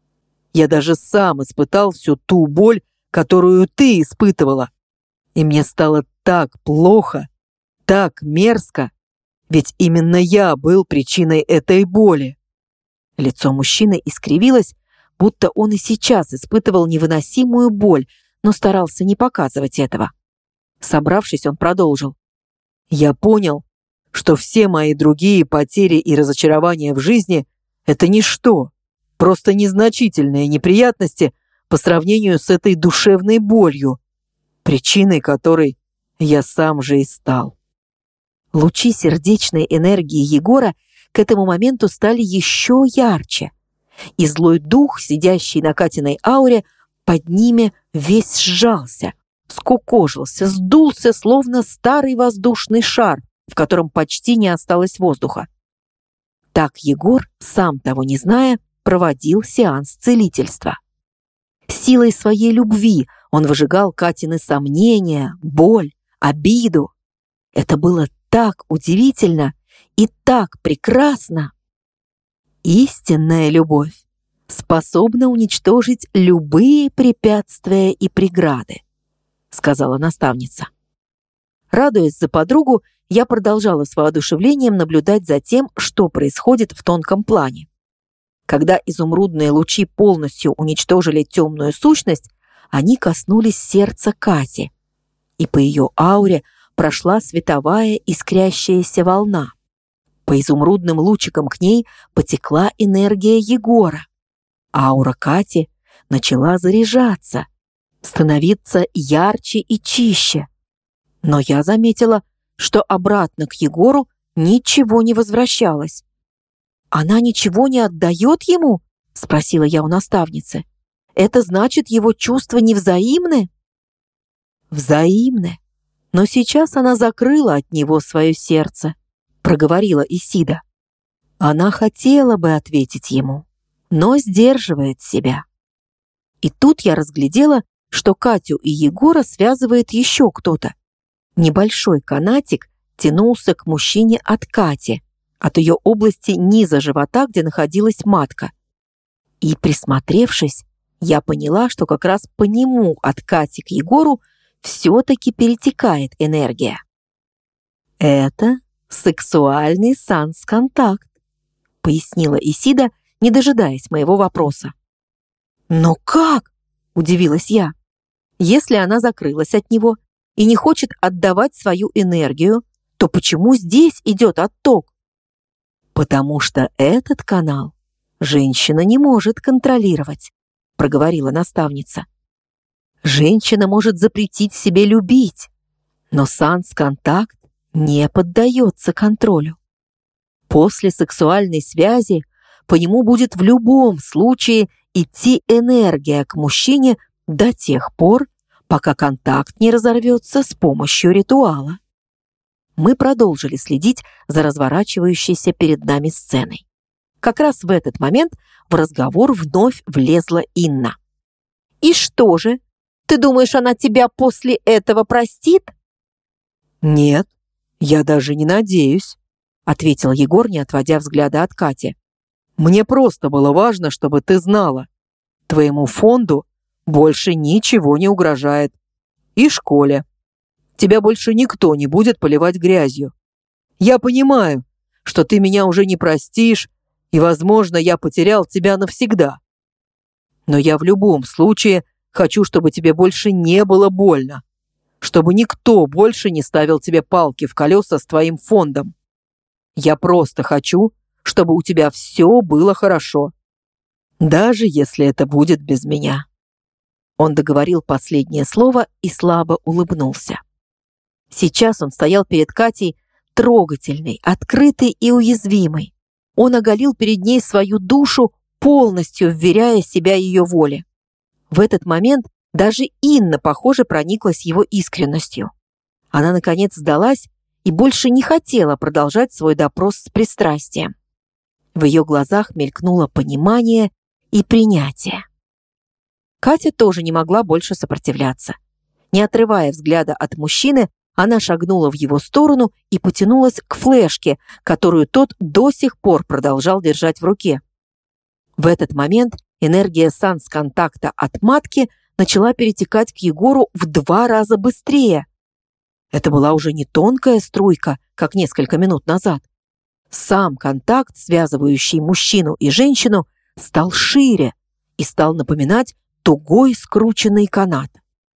Я даже сам испытал всю ту боль, которую ты испытывала. И мне стало так плохо, так мерзко, ведь именно я был причиной этой боли». Лицо мужчины искривилось, будто он и сейчас испытывал невыносимую боль, но старался не показывать этого. Собравшись, он продолжил. «Я понял, что все мои другие потери и разочарования в жизни — это ничто, просто незначительные неприятности по сравнению с этой душевной болью, причиной которой я сам же и стал». Лучи сердечной энергии Егора к этому моменту стали еще ярче, и злой дух, сидящий на Катиной ауре, под ними весь сжался, скукожился, сдулся, словно старый воздушный шар, в котором почти не осталось воздуха. Так Егор, сам того не зная, проводил сеанс целительства. Силой своей любви он выжигал Катины сомнения, боль, обиду. Это было так удивительно и так прекрасно. Истинная любовь способна уничтожить любые препятствия и преграды, сказала наставница. Радуясь за подругу, я продолжала с воодушевлением наблюдать за тем, что происходит в тонком плане. Когда изумрудные лучи полностью уничтожили темную сущность, они коснулись сердца Кати, и по ее ауре прошла световая искрящаяся волна. По изумрудным лучикам к ней потекла энергия Егора. Аура Кати начала заряжаться, становиться ярче и чище. Но я заметила, что обратно к Егору ничего не возвращалось. «Она ничего не отдает ему?» — спросила я у наставницы. «Это значит, его чувства невзаимны?» «Взаимны. Но сейчас она закрыла от него свое сердце», — проговорила Исида. «Она хотела бы ответить ему, но сдерживает себя». И тут я разглядела, что Катю и Егора связывает еще кто-то. Небольшой канатик тянулся к мужчине от Кати, от ее области низа живота, где находилась матка. И, присмотревшись, я поняла, что как раз по нему от Кати к Егору все-таки перетекает энергия. «Это сексуальный санс-контакт», — пояснила Исида, не дожидаясь моего вопроса. «Но как?» — удивилась я. «Если она закрылась от него и не хочет отдавать свою энергию, то почему здесь идет отток?» «Потому что этот канал женщина не может контролировать», — проговорила наставница. «Женщина может запретить себе любить, но санс-контакт не поддается контролю. После сексуальной связи по нему будет в любом случае идти энергия к мужчине до тех пор, пока контакт не разорвется с помощью ритуала». Мы продолжили следить за разворачивающейся перед нами сценой. Как раз в этот момент в разговор вновь влезла Инна. «И что же, ты думаешь, она тебя после этого простит?» «Нет, я даже не надеюсь», — ответил Егор, не отводя взгляда от Кати. «Мне просто было важно, чтобы ты знала. Твоему фонду больше ничего не угрожает. И школе. Тебя больше никто не будет поливать грязью. Я понимаю, что ты меня уже не простишь, и, возможно, я потерял тебя навсегда. Но я в любом случае хочу, чтобы тебе больше не было больно, чтобы никто больше не ставил тебе палки в колеса с твоим фондом. Я просто хочу, чтобы у тебя все было хорошо, даже если это будет без меня». Он договорил последнее слово и слабо улыбнулся. Сейчас он стоял перед Катей трогательный, открытый и уязвимый. Он оголил перед ней свою душу, полностью вверяя себя ее воле. В этот момент даже Инна, похоже, прониклась его искренностью. Она, наконец, сдалась и больше не хотела продолжать свой допрос с пристрастием. В ее глазах мелькнуло понимание и принятие. Катя тоже не могла больше сопротивляться. Не отрывая взгляда от мужчины, она шагнула в его сторону и потянулась к флешке, которую тот до сих пор продолжал держать в руке. В этот момент энергия санс-контакта от матки начала перетекать к Егору в два раза быстрее. Это была уже не тонкая струйка, как несколько минут назад. Сам контакт, связывающий мужчину и женщину, стал шире и стал напоминать тугой скрученный канат.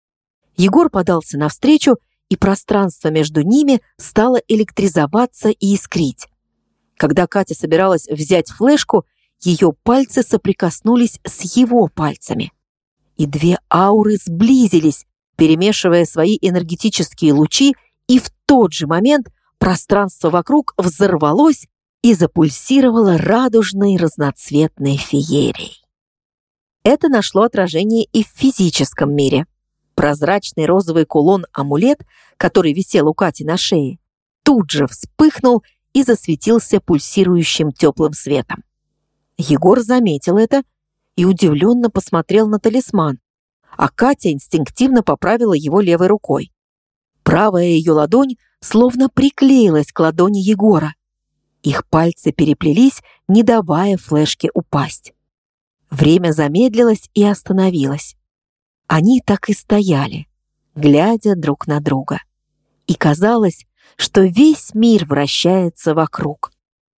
Егор подался навстречу, и пространство между ними стало электризоваться и искрить. Когда Катя собиралась взять флешку, ее пальцы соприкоснулись с его пальцами. И две ауры сблизились, перемешивая свои энергетические лучи, и в тот же момент пространство вокруг взорвалось и запульсировало радужной разноцветной феерией. Это нашло отражение и в физическом мире. Прозрачный розовый кулон-амулет, который висел у Кати на шее, тут же вспыхнул и засветился пульсирующим теплым светом. Егор заметил это и удивленно посмотрел на талисман, а Катя инстинктивно поправила его левой рукой. Правая ее ладонь словно приклеилась к ладони Егора. Их пальцы переплелись, не давая флешке упасть. Время замедлилось и остановилось. Они так и стояли, глядя друг на друга. И казалось, что весь мир вращается вокруг.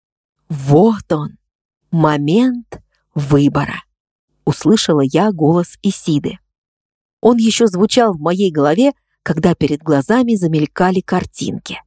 Вот он, момент выбора. Услышала я голос Исиды. Он еще звучал в моей голове, когда перед глазами замелькали картинки.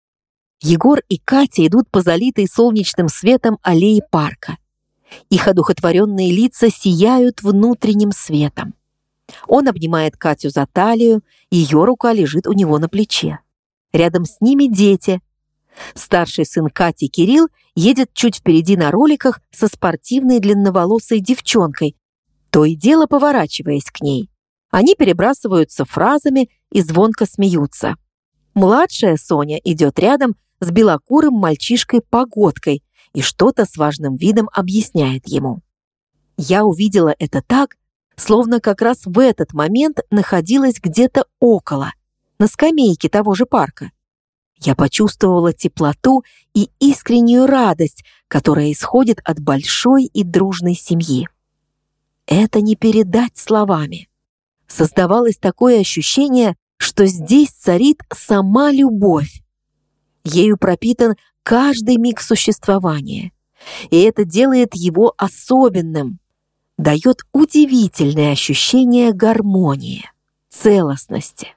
Егор и Катя идут по залитой солнечным светом аллее парка. Их одухотворенные лица сияют внутренним светом. Он обнимает Катю за талию, ее рука лежит у него на плече. Рядом с ними дети. Старший сын Кати, Кирилл, едет чуть впереди на роликах со спортивной длинноволосой девчонкой, то и дело поворачиваясь к ней. Они перебрасываются фразами и звонко смеются. Младшая Соня идет рядом с белокурым мальчишкой-погодкой и что-то с важным видом объясняет ему. Я увидела это так, словно как раз в этот момент находилась где-то около, на скамейке того же парка. Я почувствовала теплоту и искреннюю радость, которая исходит от большой и дружной семьи. Это не передать словами. Создавалось такое ощущение, что здесь царит сама любовь. Ею пропитан каждый миг существования, и это делает его особенным, дает удивительное ощущение гармонии, целостности.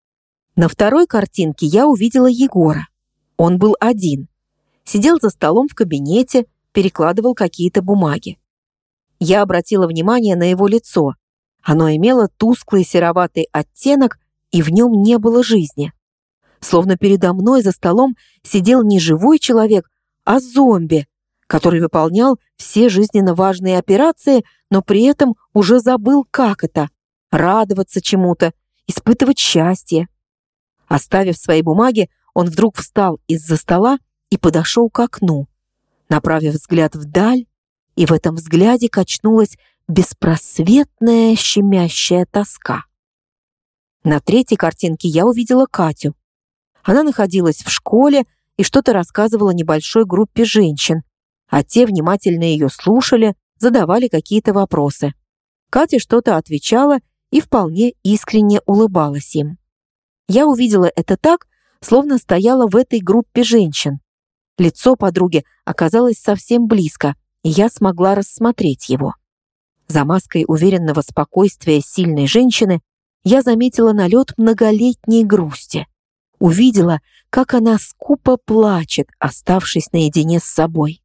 На второй картинке я увидела Егора. Он был один, сидел за столом в кабинете, перекладывал какие-то бумаги. Я обратила внимание на его лицо. Оно имело тусклый сероватый оттенок, и в нем не было жизни. Словно передо мной за столом сидел не живой человек, а зомби, который выполнял все жизненно важные операции, но при этом уже забыл, как это — радоваться чему-то, испытывать счастье. Оставив свои бумаги, он вдруг встал из-за стола и подошел к окну, направив взгляд вдаль, и в этом взгляде качнулась беспросветная щемящая тоска. На третьей картинке я увидела Катю. Она находилась в школе и что-то рассказывала небольшой группе женщин, а те внимательно ее слушали, задавали какие-то вопросы. Катя что-то отвечала и вполне искренне улыбалась им. Я увидела это так, словно стояла в этой группе женщин. Лицо подруги оказалось совсем близко, и я смогла рассмотреть его. За маской уверенного спокойствия сильной женщины я заметила налет многолетней грусти. Увидела, как она скупо плачет, оставшись наедине с собой.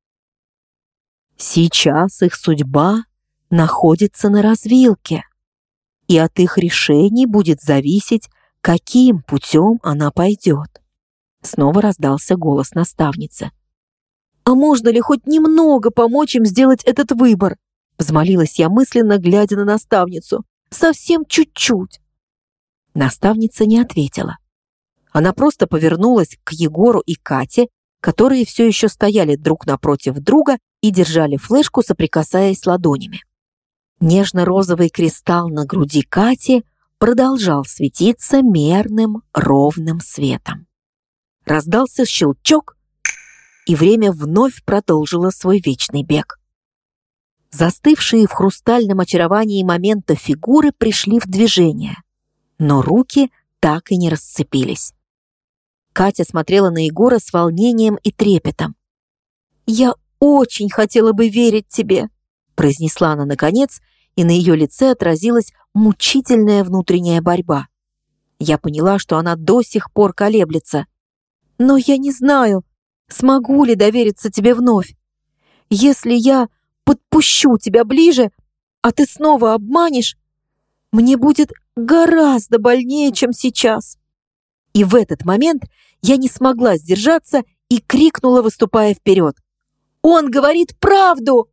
Сейчас их судьба находится на развилке, и от их решений будет зависеть, каким путем она пойдет. Снова раздался голос наставницы. «А можно ли хоть немного помочь им сделать этот выбор?» Взмолилась я мысленно, глядя на наставницу. «Совсем чуть-чуть». Наставница не ответила. Она просто повернулась к Егору и Кате, которые все еще стояли друг напротив друга и держали флешку, соприкасаясь ладонями. Нежно-розовый кристалл на груди Кати продолжал светиться мерным, ровным светом. Раздался щелчок, и время вновь продолжило свой вечный бег. Застывшие в хрустальном очаровании момента фигуры пришли в движение, но руки так и не расцепились. Катя смотрела на Егора с волнением и трепетом. «Я очень хотела бы верить тебе», — произнесла она наконец, и на ее лице отразилась мучительная внутренняя борьба. Я поняла, что она до сих пор колеблется. «Но я не знаю, смогу ли довериться тебе вновь. Если я подпущу тебя ближе, а ты снова обманешь, мне будет гораздо больнее, чем сейчас». И в этот момент я не смогла сдержаться и крикнула, выступая вперед. «Он говорит правду!»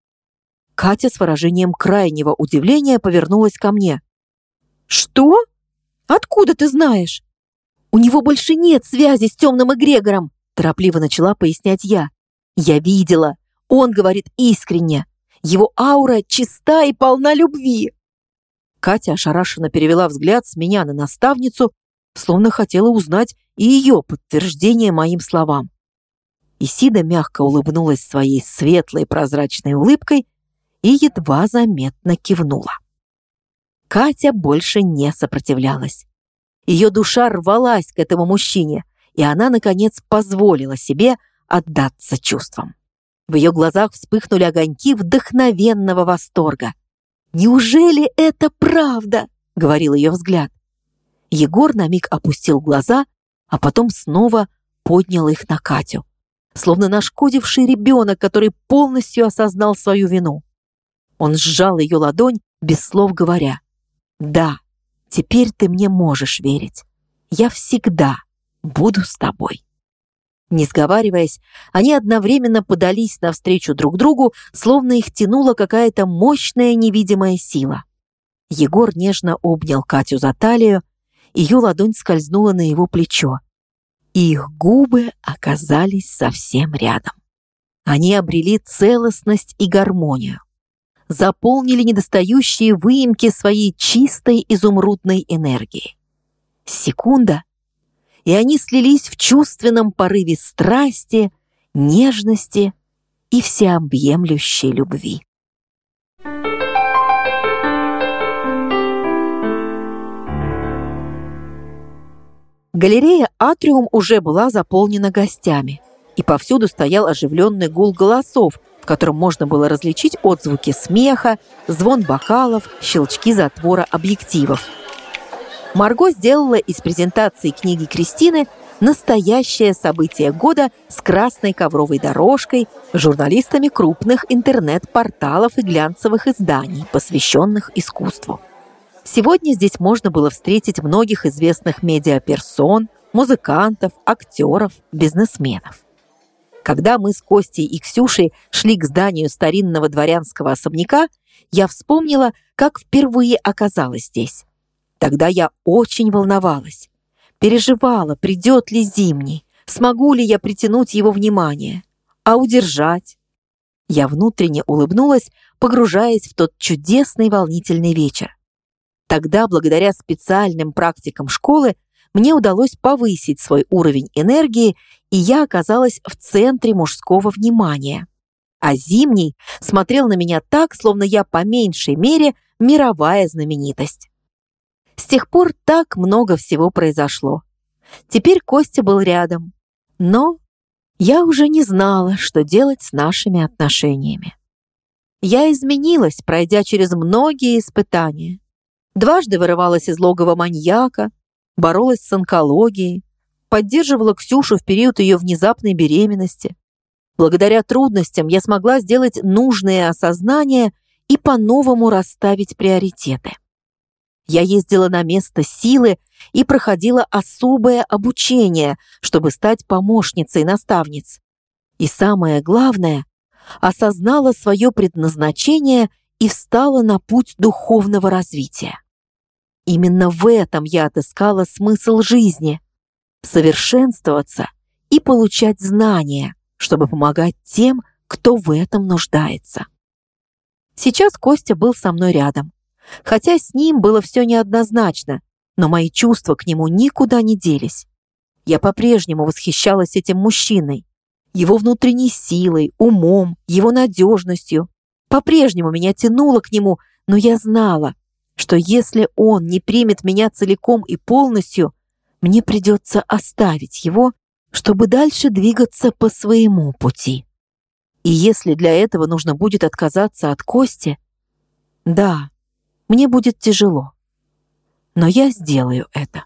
Катя с выражением крайнего удивления повернулась ко мне. «Что?» Откуда ты знаешь? У него больше нет связи с темным эгрегором, торопливо начала пояснять я. Я видела. Он говорит искренне. Его аура чиста и полна любви. Катя ошарашенно перевела взгляд с меня на наставницу, словно хотела узнать и ее подтверждение моим словам. Исида мягко улыбнулась своей светлой прозрачной улыбкой и едва заметно кивнула. Катя больше не сопротивлялась. Ее душа рвалась к этому мужчине, и она, наконец, позволила себе отдаться чувствам. В ее глазах вспыхнули огоньки вдохновенного восторга. «Неужели это правда?» — говорил ее взгляд. Егор на миг опустил глаза, а потом снова поднял их на Катю, словно нашкодивший ребенок, который полностью осознал свою вину. Он сжал ее ладонь, без слов говоря: «Да, теперь ты мне можешь верить. Я всегда буду с тобой». Не сговариваясь, они одновременно подались навстречу друг другу, словно их тянула какая-то мощная невидимая сила. Егор нежно обнял Катю за талию, ее ладонь скользнула на его плечо, и их губы оказались совсем рядом. Они обрели целостность и гармонию, заполнили недостающие выемки своей чистой изумрудной энергии. Секунда, и они слились в чувственном порыве страсти, нежности и всеобъемлющей любви. Галерея «Атриум» уже была заполнена гостями, и повсюду стоял оживленный гул голосов, в котором можно было различить отзвуки смеха, звон бокалов, щелчки затвора объективов. Марго сделала из презентации книги Кристины настоящее событие года с красной ковровой дорожкой, журналистами крупных интернет-порталов и глянцевых изданий, посвященных искусству. Сегодня здесь можно было встретить многих известных медиаперсон, музыкантов, актеров, бизнесменов. Когда мы с Костей и Ксюшей шли к зданию старинного дворянского особняка, я вспомнила, как впервые оказалась здесь. Тогда я очень волновалась, переживала, придет ли зимний, смогу ли я притянуть его внимание, а удержать. Я внутренне улыбнулась, погружаясь в тот чудесный волнительный вечер. Тогда, благодаря специальным практикам школы, мне удалось повысить свой уровень энергии, и я оказалась в центре мужского внимания. А Зимний смотрел на меня так, словно я по меньшей мере мировая знаменитость. С тех пор так много всего произошло. Теперь Костя был рядом, но я уже не знала, что делать с нашими отношениями. Я изменилась, пройдя через многие испытания. Дважды вырывалась из логова маньяка, боролась с онкологией, поддерживала Ксюшу в период ее внезапной беременности. Благодаря трудностям я смогла сделать нужные осознания и по-новому расставить приоритеты. Я ездила на место силы и проходила особое обучение, чтобы стать помощницей наставниц. И самое главное, осознала свое предназначение и встала на путь духовного развития. Именно в этом я отыскала смысл жизни – совершенствоваться и получать знания, чтобы помогать тем, кто в этом нуждается. Сейчас Костя был со мной рядом. Хотя с ним было все неоднозначно, но мои чувства к нему никуда не делись. Я по-прежнему восхищалась этим мужчиной, его внутренней силой, умом, его надежностью. По-прежнему меня тянуло к нему, но я знала, что если он не примет меня целиком и полностью, мне придется оставить его, чтобы дальше двигаться по своему пути. И если для этого нужно будет отказаться от Кости, да, мне будет тяжело, но я сделаю это.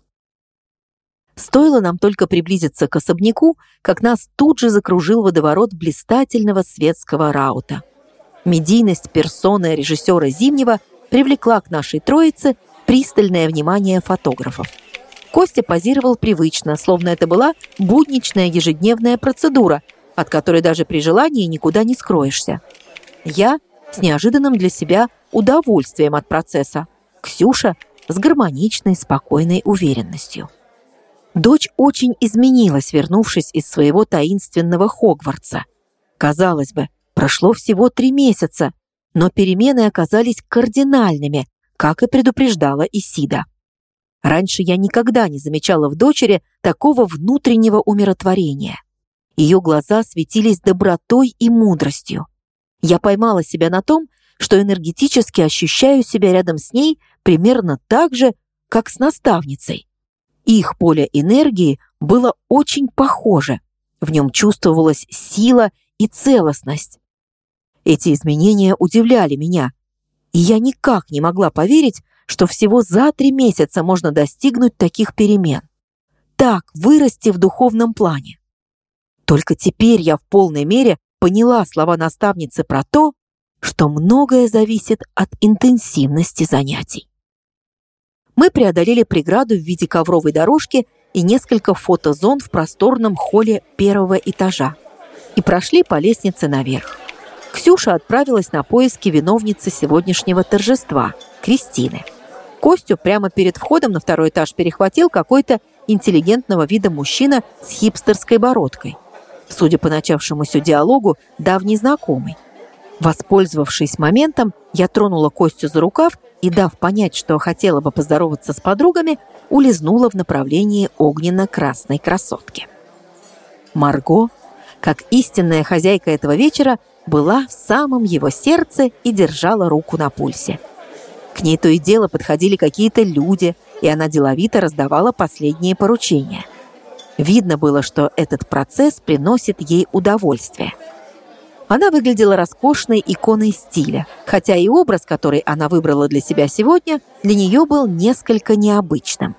Стоило нам только приблизиться к особняку, как нас тут же закружил водоворот блистательного светского раута. Медийность персоны режиссера Зимнего привлекла к нашей троице пристальное внимание фотографов. Костя позировал привычно, словно это была будничная ежедневная процедура, от которой даже при желании никуда не скроешься. Я с неожиданным для себя удовольствием от процесса. Ксюша с гармоничной, спокойной уверенностью. Дочь очень изменилась, вернувшись из своего таинственного Хогвартса. Казалось бы, прошло всего три месяца, но перемены оказались кардинальными, как и предупреждала Исида. Раньше я никогда не замечала в дочери такого внутреннего умиротворения. Ее глаза светились добротой и мудростью. Я поймала себя на том, что энергетически ощущаю себя рядом с ней примерно так же, как с наставницей. Их поле энергии было очень похоже. В нем чувствовалась сила и целостность. Эти изменения удивляли меня, и я никак не могла поверить, что всего за три месяца можно достигнуть таких перемен. Так вырасти в духовном плане. Только теперь я в полной мере поняла слова наставницы про то, что многое зависит от интенсивности занятий. Мы преодолели преграду в виде ковровой дорожки и несколько фотозон в просторном холле первого этажа и прошли по лестнице наверх. Ксюша отправилась на поиски виновницы сегодняшнего торжества – Кристины. Костю прямо перед входом на второй этаж перехватил какой-то интеллигентного вида мужчина с хипстерской бородкой. Судя по начавшемуся диалогу, давний знакомый. Воспользовавшись моментом, я тронула Костю за рукав и, дав понять, что хотела бы поздороваться с подругами, улизнула в направлении огненно-красной красотки. Марго, как истинная хозяйка этого вечера, была в самом его сердце и держала руку на пульсе. К ней то и дело подходили какие-то люди, и она деловито раздавала последние поручения. Видно было, что этот процесс приносит ей удовольствие. Она выглядела роскошной иконой стиля, хотя и образ, который она выбрала для себя сегодня, для нее был несколько необычным.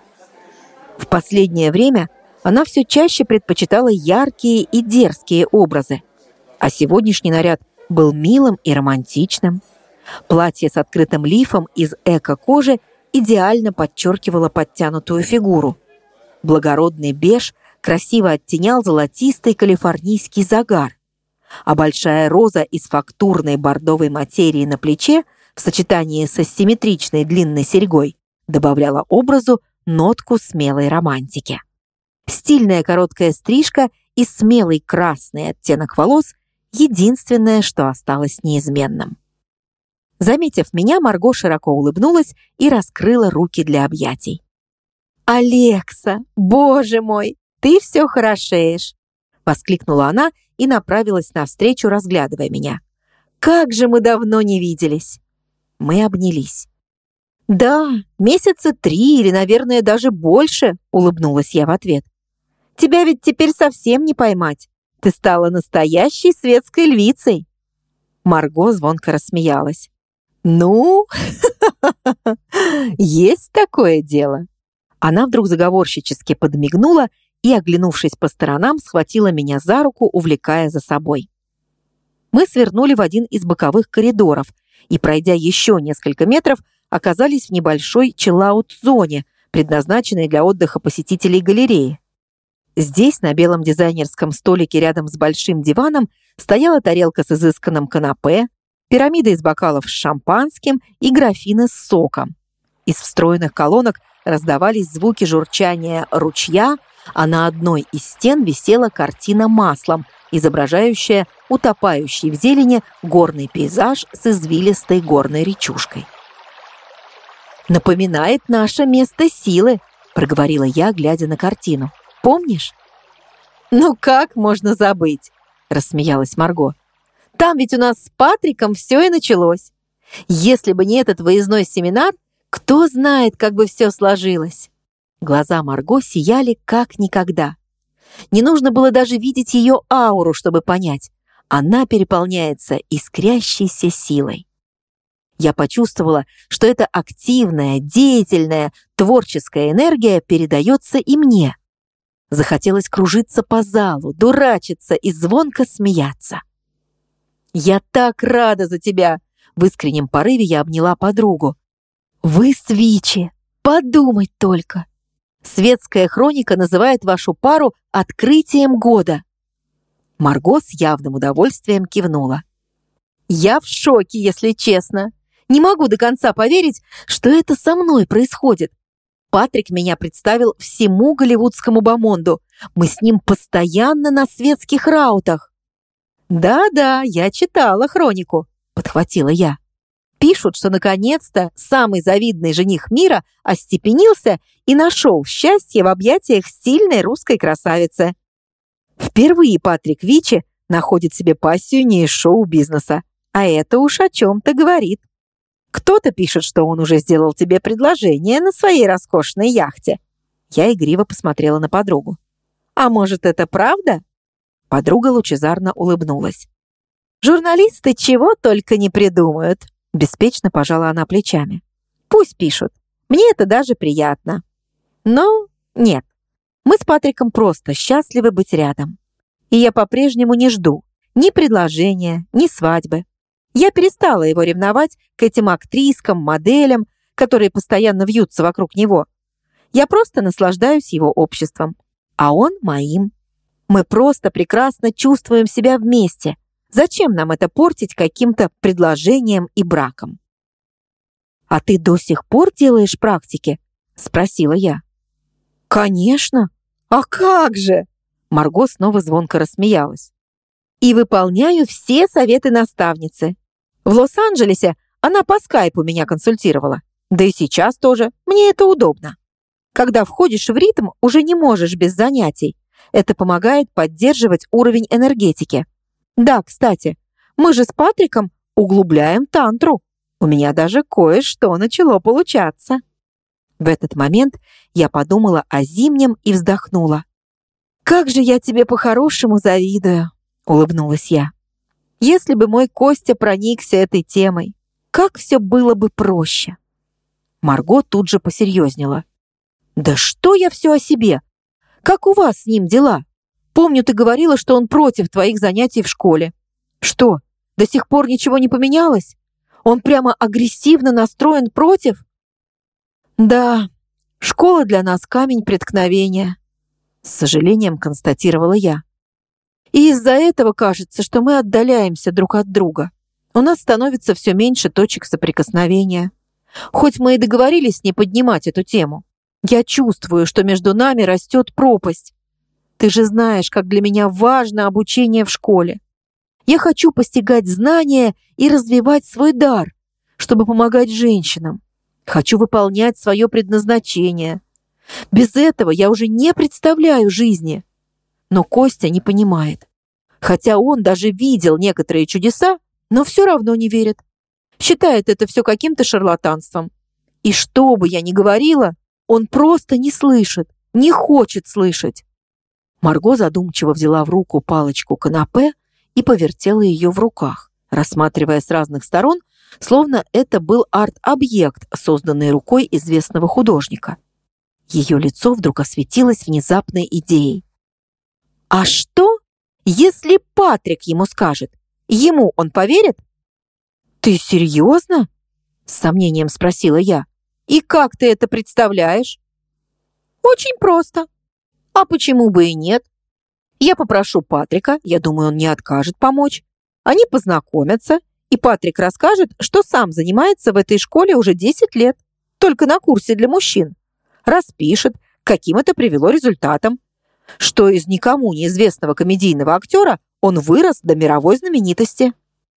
В последнее время она все чаще предпочитала яркие и дерзкие образы, а сегодняшний наряд был милым и романтичным. Платье с открытым лифом из эко-кожи идеально подчеркивало подтянутую фигуру. Благородный беж красиво оттенял золотистый калифорнийский загар, а большая роза из фактурной бордовой материи на плече в сочетании с асимметричной длинной серьгой добавляла образу нотку смелой романтики. Стильная короткая стрижка и смелый красный оттенок волос — единственное, что осталось неизменным. Заметив меня, Марго широко улыбнулась и раскрыла руки для объятий. «Алекса, боже мой, ты все хорошеешь!» — воскликнула она и направилась навстречу, разглядывая меня. «Как же мы давно не виделись!» Мы обнялись. «Да, месяца три или, наверное, даже больше», — улыбнулась я в ответ. «Тебя ведь теперь совсем не поймать. Ты стала настоящей светской львицей». Марго звонко рассмеялась. «Ну, есть такое дело». Она вдруг заговорщически подмигнула и, оглянувшись по сторонам, схватила меня за руку, увлекая за собой. Мы свернули в один из боковых коридоров и, пройдя еще несколько метров, оказались в небольшой чиллаут-зоне, предназначенной для отдыха посетителей галереи. Здесь, на белом дизайнерском столике рядом с большим диваном, стояла тарелка с изысканным канапе, пирамида из бокалов с шампанским и графины с соком. Из встроенных колонок раздавались звуки журчания ручья, а на одной из стен висела картина маслом, изображающая утопающий в зелени горный пейзаж с извилистой горной речушкой. «Напоминает наше место силы», — проговорила я, глядя на картину. «Помнишь?» «Ну как можно забыть?» — рассмеялась Марго. «Там ведь у нас с Патриком все и началось. Если бы не этот выездной семинар, кто знает, как бы все сложилось». Глаза Марго сияли как никогда. Не нужно было даже видеть ее ауру, чтобы понять. Она переполняется искрящейся силой. Я почувствовала, что эта активная, деятельная, творческая энергия передается и мне. Захотелось кружиться по залу, дурачиться и звонко смеяться. «Я так рада за тебя!» В искреннем порыве я обняла подругу. «Вы свичи! Подумать только! Светская хроника называет вашу пару открытием года!» Марго с явным удовольствием кивнула. «Я в шоке, если честно. Не могу до конца поверить, что это со мной происходит. Патрик меня представил всему голливудскому бомонду. Мы с ним постоянно на светских раутах. «Да-да, я читала хронику», — подхватила я. Пишут, что наконец-то самый завидный жених мира остепенился и нашел счастье в объятиях сильной русской красавицы. Впервые Патрик Вичи находит себе пассию не из шоу-бизнеса, а это уж о чем-то говорит. Кто-то пишет, что он уже сделал тебе предложение на своей роскошной яхте. Я игриво посмотрела на подругу. А может, это правда? Подруга лучезарно улыбнулась. Журналисты чего только не придумают. Беспечно пожала она плечами. Пусть пишут. Мне это даже приятно. Но нет. Мы с Патриком просто счастливы быть рядом. И я по-прежнему не жду ни предложения, ни свадьбы. Я перестала его ревновать к этим актрискам, моделям, которые постоянно вьются вокруг него. Я просто наслаждаюсь его обществом, а он моим. Мы просто прекрасно чувствуем себя вместе. Зачем нам это портить каким-то предложением и браком? «А ты до сих пор делаешь практики?» — спросила я. «Конечно! А как же!» Марго снова звонко рассмеялась. «И выполняю все советы наставницы. В Лос-Анджелесе она по скайпу меня консультировала. Да и сейчас тоже. Мне это удобно. Когда входишь в ритм, уже не можешь без занятий. Это помогает поддерживать уровень энергетики. Да, кстати, мы же с Патриком углубляем тантру. У меня даже кое-что начало получаться». В этот момент я подумала о зимнем и вздохнула. «Как же я тебе по-хорошему завидую», — улыбнулась я. «Если бы мой Костя проникся этой темой, как все было бы проще». Марго тут же посерьезнела. «Да что я все о себе? Как у вас с ним дела? Помню, ты говорила, что он против твоих занятий в школе. Что, до сих пор ничего не поменялось? Он прямо агрессивно настроен против?» «Да, школа для нас камень преткновения», — с сожалением констатировала я. «И из-за этого кажется, что мы отдаляемся друг от друга. У нас становится все меньше точек соприкосновения. Хоть мы и договорились не поднимать эту тему, я чувствую, что между нами растет пропасть. Ты же знаешь, как для меня важно обучение в школе. Я хочу постигать знания и развивать свой дар, чтобы помогать женщинам. Хочу выполнять свое предназначение. Без этого я уже не представляю жизни». Но Костя не понимает. Хотя он даже видел некоторые чудеса, но все равно не верит. Считает это все каким-то шарлатанством. И что бы я ни говорила, он просто не слышит, не хочет слышать. Марго задумчиво взяла в руку палочку канапе и повертела ее в руках, рассматривая с разных сторон, словно это был арт-объект, созданный рукой известного художника. Ее лицо вдруг осветилось внезапной идеей. «А что, если Патрик ему скажет? Ему он поверит?» «Ты серьезно?» — с сомнением спросила я. «И как ты это представляешь?» «Очень просто. А почему бы и нет? Я попрошу Патрика, я думаю, он не откажет помочь. Они познакомятся, и Патрик расскажет, что сам занимается в этой школе уже десять лет, только на курсе для мужчин. Распишет, каким это привело результатом, что из никому неизвестного комедийного актера он вырос до мировой знаменитости».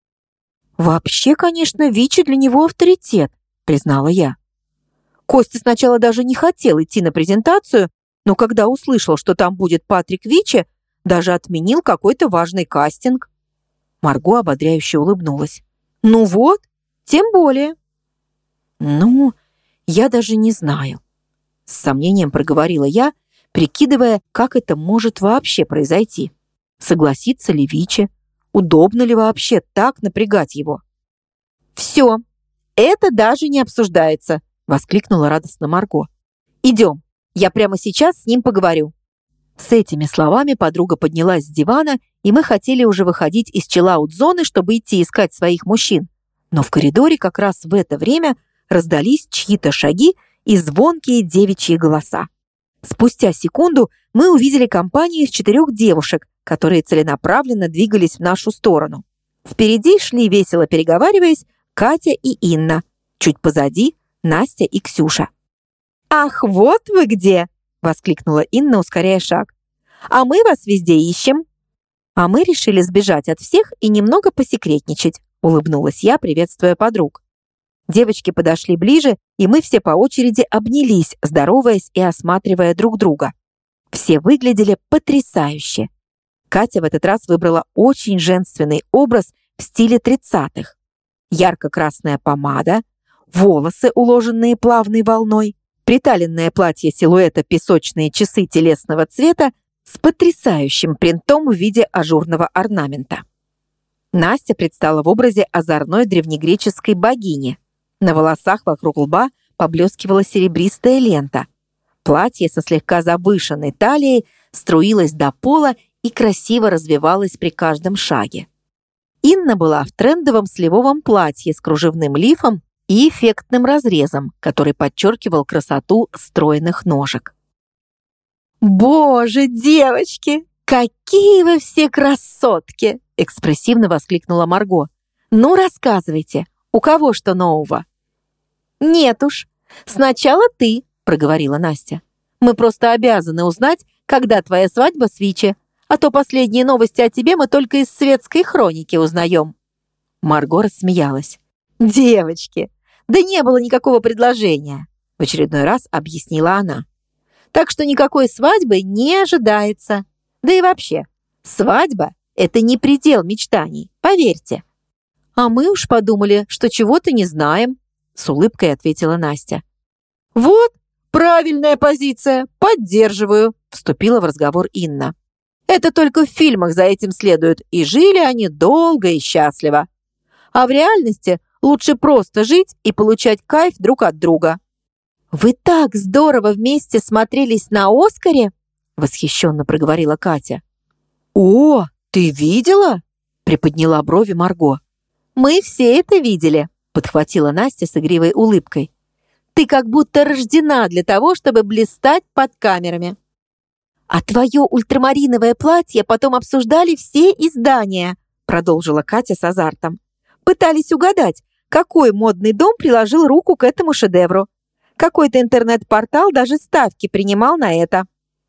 «Вообще, конечно, Вичи для него авторитет», — признала я. Костя сначала даже не хотел идти на презентацию, но когда услышал, что там будет Патрик Вичи, даже отменил какой-то важный кастинг. Марго ободряюще улыбнулась. «Ну вот, тем более». «Ну, я даже не знаю», — с сомнением проговорила я, прикидывая, как это может вообще произойти. Согласится ли Вичи? Удобно ли вообще так напрягать его? «Все, это даже не обсуждается», — воскликнула радостно Марго. «Идем, я прямо сейчас с ним поговорю». С этими словами подруга поднялась с дивана, и мы хотели уже выходить из чиллаут-зоны, чтобы идти искать своих мужчин. Но в коридоре как раз в это время раздались чьи-то шаги и звонкие девичьи голоса. Спустя секунду мы увидели компанию из четырех девушек, которые целенаправленно двигались в нашу сторону. Впереди шли, весело переговариваясь, Катя и Инна. Чуть позади Настя и Ксюша. «Ах, вот вы где!» — воскликнула Инна, ускоряя шаг. «А мы вас везде ищем». «А мы решили сбежать от всех и немного посекретничать», — улыбнулась я, приветствуя подруг. Девочки подошли ближе, и мы все по очереди обнялись, здороваясь и осматривая друг друга. Все выглядели потрясающе. Катя в этот раз выбрала очень женственный образ в стиле тридцатых. Ярко-красная помада, волосы, уложенные плавной волной, приталенное платье силуэта песочные часы телесного цвета с потрясающим принтом в виде ажурного орнамента. Настя предстала в образе озорной древнегреческой богини. На волосах вокруг лба поблескивала серебристая лента. Платье со слегка завышенной талией струилось до пола и красиво развивалось при каждом шаге. Инна была в трендовом сливовом платье с кружевным лифом и эффектным разрезом, который подчеркивал красоту стройных ножек. «Боже, девочки, какие вы все красотки!» — экспрессивно воскликнула Марго. «Ну, рассказывайте, у кого что нового?» «Нет уж, сначала ты», — проговорила Настя. «Мы просто обязаны узнать, когда твоя свадьба с Вичи, а то последние новости о тебе мы только из светской хроники узнаем». Марго рассмеялась. «Девочки, да не было никакого предложения», — в очередной раз объяснила она. «Так что никакой свадьбы не ожидается. Да и вообще, свадьба — это не предел мечтаний, поверьте». «А мы уж подумали, что чего-то не знаем», — с улыбкой ответила Настя. «Вот, правильная позиция, поддерживаю», — вступила в разговор Инна. «Это только в фильмах за этим следует, и жили они долго и счастливо. А в реальности лучше просто жить и получать кайф друг от друга». «Вы так здорово вместе смотрелись на Оскаре!» — восхищенно проговорила Катя. «О, ты видела?» — приподняла брови Марго. «Мы все это видели», — подхватила Настя с игривой улыбкой. «Ты как будто рождена для того, чтобы блистать под камерами». «А твое ультрамариновое платье потом обсуждали все издания», — продолжила Катя с азартом. «Пытались угадать, какой модный дом приложил руку к этому шедевру. Какой-то интернет-портал даже ставки принимал на это».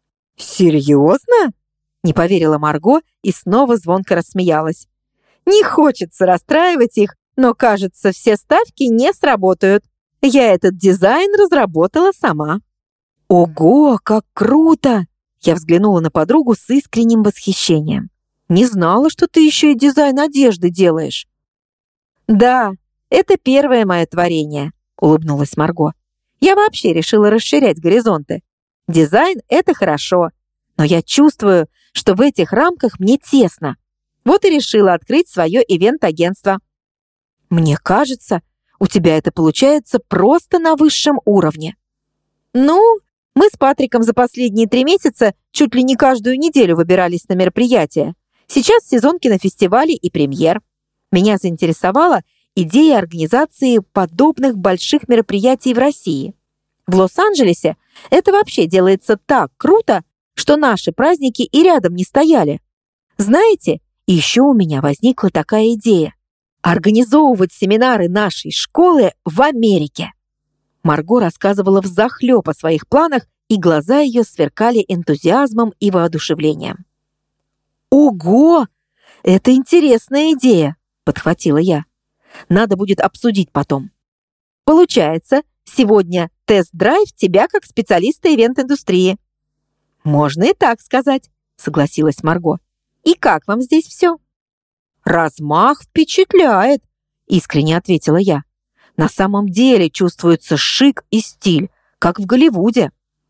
«Серьезно?» — не поверила Марго и снова звонко рассмеялась. «Не хочется расстраивать их, но, кажется, все ставки не сработают. Я этот дизайн разработала сама». «Ого, как круто!» Я взглянула на подругу с искренним восхищением. «Не знала, что ты еще и дизайн одежды делаешь». «Да, это первое мое творение», — улыбнулась Марго. «Я вообще решила расширять горизонты. Дизайн — это хорошо, но я чувствую, что в этих рамках мне тесно. Вот и решила открыть свое ивент-агентство». «Мне кажется, у тебя это получается просто на высшем уровне». «Ну, мы с Патриком за последние три месяца чуть ли не каждую неделю выбирались на мероприятия. Сейчас сезон кинофестивалей и премьер. Меня заинтересовала идея организации подобных больших мероприятий в России. В Лос-Анджелесе это вообще делается так круто, что наши праздники и рядом не стояли. Знаете, еще у меня возникла такая идея – организовывать семинары нашей школы в Америке». Марго рассказывала взахлеб о своих планах, и глаза ее сверкали энтузиазмом и воодушевлением. «Ого! Это интересная идея!» — подхватила я. «Надо будет обсудить потом. Получается, сегодня тест-драйв тебя как специалиста ивент-индустрии». «Можно и так сказать», — согласилась Марго. «И как вам здесь все?» «Размах впечатляет», — искренне ответила я. «На самом деле чувствуется шик и стиль, как в Голливуде».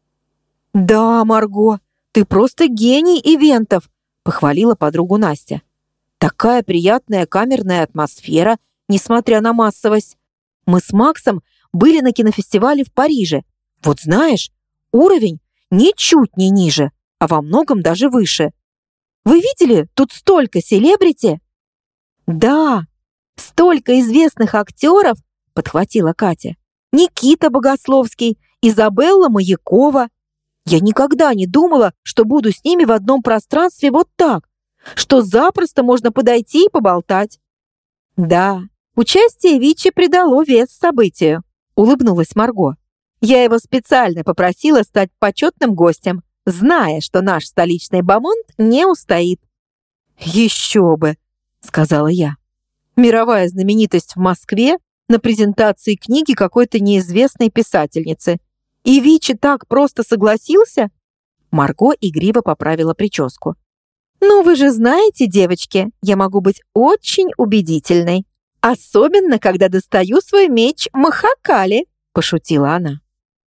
«Да, Марго, ты просто гений ивентов», — похвалила подругу Настя. «Такая приятная камерная атмосфера, несмотря на массовость. Мы с Максом были на кинофестивале в Париже. Вот знаешь, уровень ничуть не ниже, а во многом даже выше. Вы видели, тут столько селебрити?» «Да, столько известных актеров», — подхватила Катя. «Никита Богословский, Изабелла Маякова. Я никогда не думала, что буду с ними в одном пространстве вот так, что запросто можно подойти и поболтать». «Да, Участие Вичи придало вес событию, улыбнулась Марго. Я его специально попросила стать почетным гостем, зная, что наш столичный бомонд не устоит. «Еще бы», — сказала я. «Мировая знаменитость в Москве на презентации книги какой-то неизвестной писательницы. И Вичи так просто согласился?» Марго игриво поправила прическу. «Ну, вы же знаете, девочки, я могу быть очень убедительной. Особенно, когда достаю свой меч Махакали», — пошутила она.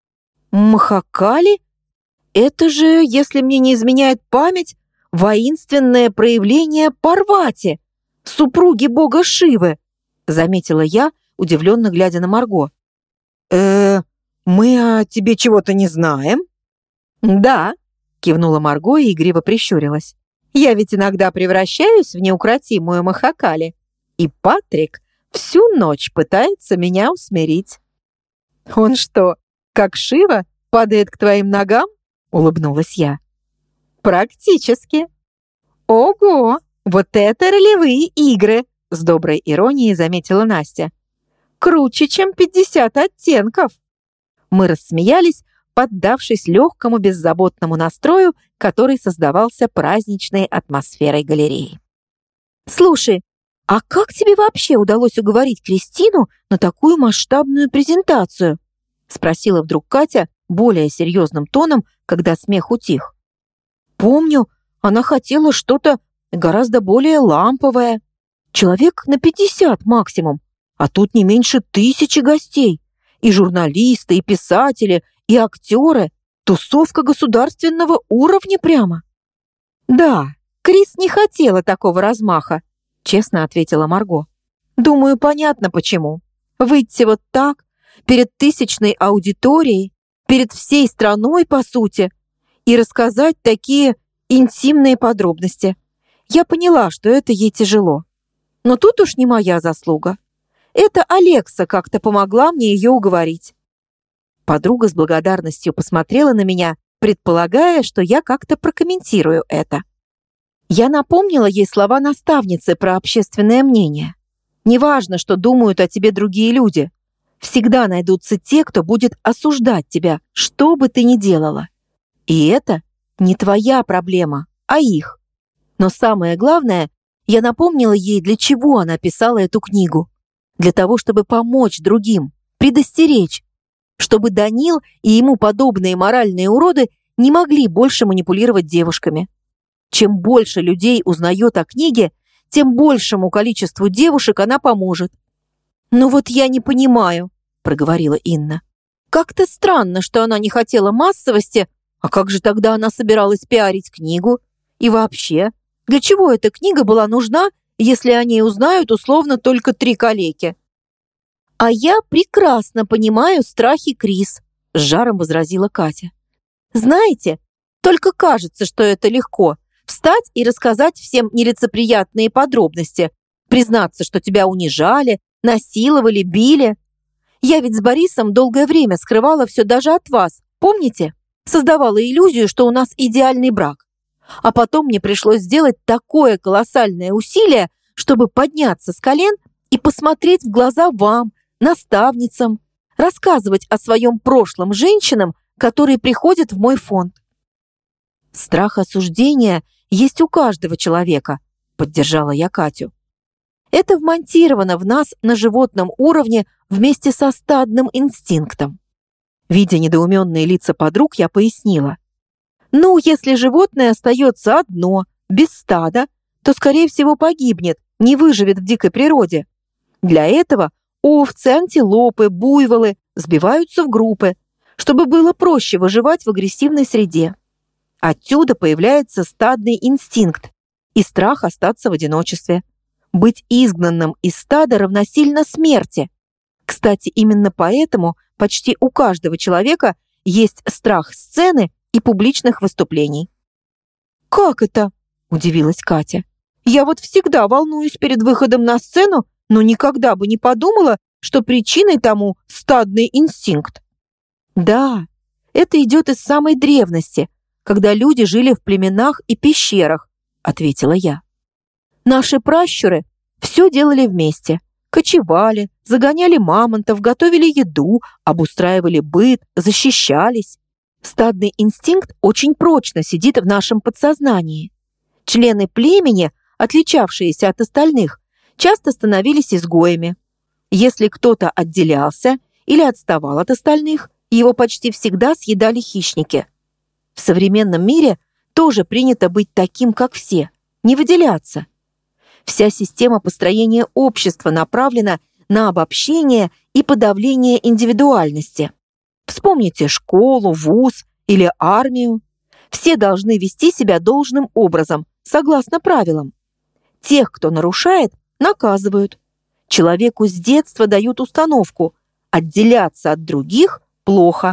«Махакали? Это же, если мне не изменяет память, воинственное проявление Парвати, супруги бога Шивы», — заметила я, удивленно глядя на Марго. «Э, мы о тебе чего-то не знаем?» «Да», — кивнула Марго и игриво прищурилась. «Я ведь иногда превращаюсь в неукротимую Махакали, и Патрик всю ночь пытается меня усмирить». «Он что, как Шива, падает к твоим ногам?» — улыбнулась я. «Практически». «Ого, вот это ролевые игры!» — с доброй иронией заметила Настя. «Круче, чем пятьдесят оттенков!» Мы рассмеялись, поддавшись легкому беззаботному настрою, который создавался праздничной атмосферой галереи. «Слушай, а как тебе вообще удалось уговорить Кристину на такую масштабную презентацию?» — спросила вдруг Катя более серьезным тоном, когда смех утих. «Помню, она хотела что-то гораздо более ламповое. Человек на пятьдесят максимум, а тут не меньше тысячи гостей. И журналисты, и писатели, и актеры. Тусовка государственного уровня прямо». «Да, Крис не хотела такого размаха», — честно ответила Марго. «Думаю, понятно почему. Выйти вот так, перед тысячной аудиторией, перед всей страной, по сути, и рассказать такие интимные подробности. Я поняла, что это ей тяжело. Но тут уж не моя заслуга. Это Алекса как-то помогла мне ее уговорить». Подруга с благодарностью посмотрела на меня, предполагая, что я как-то прокомментирую это. Я напомнила ей слова наставницы про общественное мнение. «Неважно, что думают о тебе другие люди. Всегда найдутся те, кто будет осуждать тебя, что бы ты ни делала. И это не твоя проблема, а их». Но самое главное, я напомнила ей, для чего она писала эту книгу. Для того, чтобы помочь другим, предостеречь, чтобы Данил и ему подобные моральные уроды не могли больше манипулировать девушками. Чем больше людей узнает о книге, тем большему количеству девушек она поможет. «Ну вот я не понимаю», — проговорила Инна. «Как-то странно, что она не хотела массовости, а как же тогда она собиралась пиарить книгу? И вообще, для чего эта книга была нужна, если о ней узнают условно только три калеки?» «А я прекрасно понимаю страхи Крис», — с жаром возразила Катя. «Знаете, только кажется, что это легко — встать и рассказать всем нелицеприятные подробности, признаться, что тебя унижали, насиловали, били. Я ведь с Борисом долгое время скрывала все даже от вас, помните? Создавала иллюзию, что у нас идеальный брак. А потом мне пришлось сделать такое колоссальное усилие, чтобы подняться с колен и посмотреть в глаза вам, наставницам, рассказывать о своем прошлом женщинам, которые приходят в мой фонд». «Страх осуждения есть у каждого человека», — поддержала я Катю. «Это вмонтировано в нас на животном уровне вместе со стадным инстинктом». Видя недоуменные лица подруг, я пояснила. «Ну, если животное остается одно, без стада, то, скорее всего, погибнет, не выживет в дикой природе. Для этого овцы, антилопы, буйволы сбиваются в группы, чтобы было проще выживать в агрессивной среде. Отсюда появляется стадный инстинкт и страх остаться в одиночестве. Быть изгнанным из стада равносильно смерти. Кстати, именно поэтому почти у каждого человека есть страх сцены и публичных выступлений». «Как это?» – удивилась Катя. «Я вот всегда волнуюсь перед выходом на сцену, но никогда бы не подумала, что причиной тому стадный инстинкт». «Да, это идет из самой древности, когда люди жили в племенах и пещерах», — ответила я. «Наши пращуры все делали вместе, Кочевали, загоняли мамонтов, готовили еду, обустраивали быт, защищались. Стадный инстинкт очень прочно сидит в нашем подсознании. Члены племени, отличавшиеся от остальных, часто становились изгоями. Если кто-то отделялся или отставал от остальных, его почти всегда съедали хищники. В современном мире тоже принято быть таким, как все, не выделяться. Вся система построения общества направлена на обобщение и подавление индивидуальности. Вспомните школу, вуз или армию. Все должны вести себя должным образом, согласно правилам. Тех, кто нарушает, наказывают. Человеку с детства дают установку: отделяться от других плохо.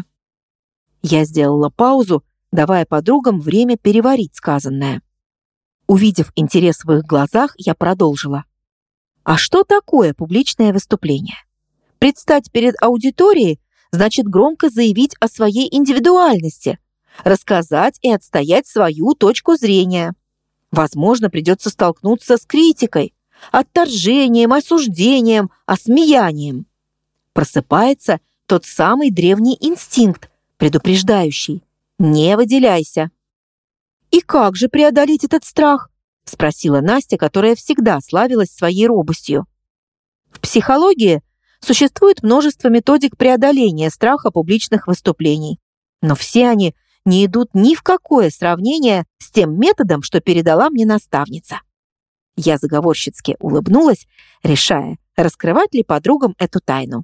Я сделала паузу, давая подругам время переварить сказанное. Увидев интерес в их глазах, я продолжила. А что такое публичное выступление? Предстать перед аудиторией значит громко заявить о своей индивидуальности, рассказать и отстоять свою точку зрения. Возможно, придется столкнуться с критикой, отторжением, осуждением, осмеянием. Просыпается тот самый древний инстинкт, предупреждающий: не выделяйся. «И как же преодолеть этот страх?» — спросила Настя, которая всегда славилась своей робостью. В психологии существует множество методик преодоления страха публичных выступлений, но все они не идут ни в какое сравнение с тем методом, что передала мне наставница. Я заговорщицки улыбнулась, решая, раскрывать ли подругам эту тайну.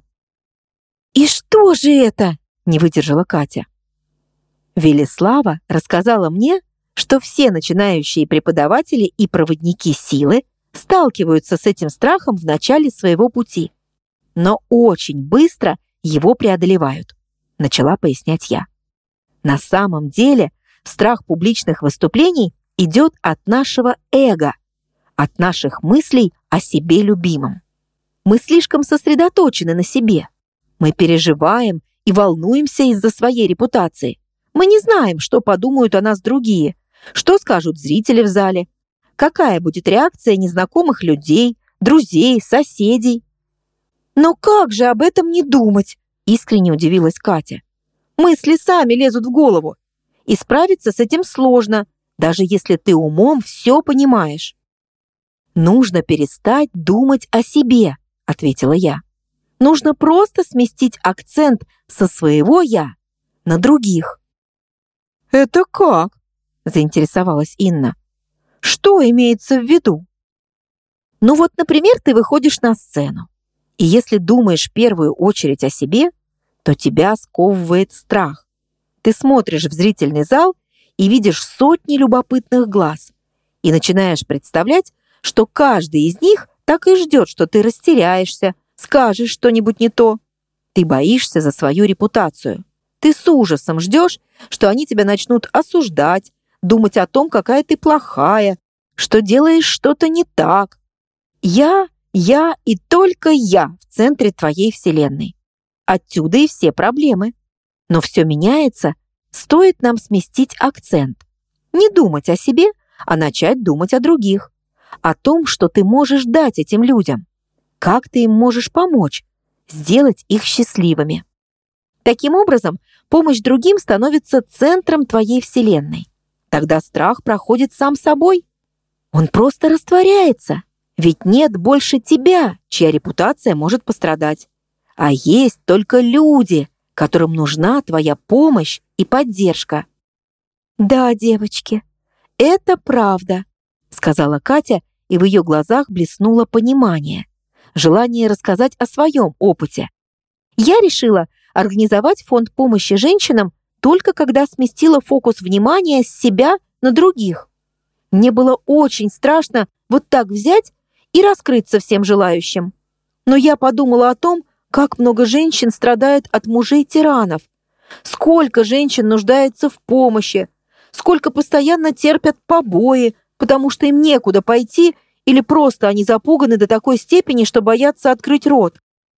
«И что же это?» — не выдержала Катя. Велислава рассказала мне, что все начинающие преподаватели и проводники силы сталкиваются с этим страхом в начале своего пути, но очень быстро его преодолевают, начала пояснять я. На самом деле страх публичных выступлений идет от нашего эго, от наших мыслей о себе любимом. Мы слишком сосредоточены на себе. Мы переживаем и волнуемся из-за своей репутации. Мы не знаем, что подумают о нас другие, что скажут зрители в зале, какая будет реакция незнакомых людей, друзей, соседей. «Но как же об этом не думать?» — искренне удивилась Катя. «Мысли сами лезут в голову, и справиться с этим сложно, даже если ты умом все понимаешь». «Нужно перестать думать о себе», — ответила я. «Нужно просто сместить акцент со своего «я» на других». «Это как?» — заинтересовалась Инна. «Что имеется в виду?» «Ну вот, например, ты выходишь на сцену, и если думаешь в первую очередь о себе, то тебя сковывает страх. Ты смотришь в зрительный зал и видишь сотни любопытных глаз, и начинаешь представлять, что каждый из них так и ждет, что ты растеряешься, скажешь что-нибудь не то. Ты боишься за свою репутацию. Ты с ужасом ждешь, что они тебя начнут осуждать, думать о том, какая ты плохая, что делаешь что-то не так. Я, я и только я в центре твоей вселенной. Отсюда и все проблемы. Но все меняется, стоит нам сместить акцент. Не думать о себе, а начать думать о других. О том, что ты можешь дать этим людям. Как ты им можешь помочь, сделать их счастливыми. Таким образом, помощь другим становится центром твоей вселенной. Тогда страх проходит сам собой. Он просто растворяется. Ведь нет больше тебя, чья репутация может пострадать. А есть только люди, которым нужна твоя помощь и поддержка. «Да, девочки, это правда», — сказала Катя, и в ее глазах блеснуло понимание, желание рассказать о своем опыте. Я решила организовать фонд помощи женщинам только когда сместила фокус внимания с себя на других. Мне было очень страшно вот так взять и раскрыться всем желающим. Но я подумала о том, как много женщин страдает от мужей-тиранов, сколько женщин нуждается в помощи, сколько постоянно терпят побои, потому что им некуда пойти или просто они запуганы до такой степени, что боятся открыть рот.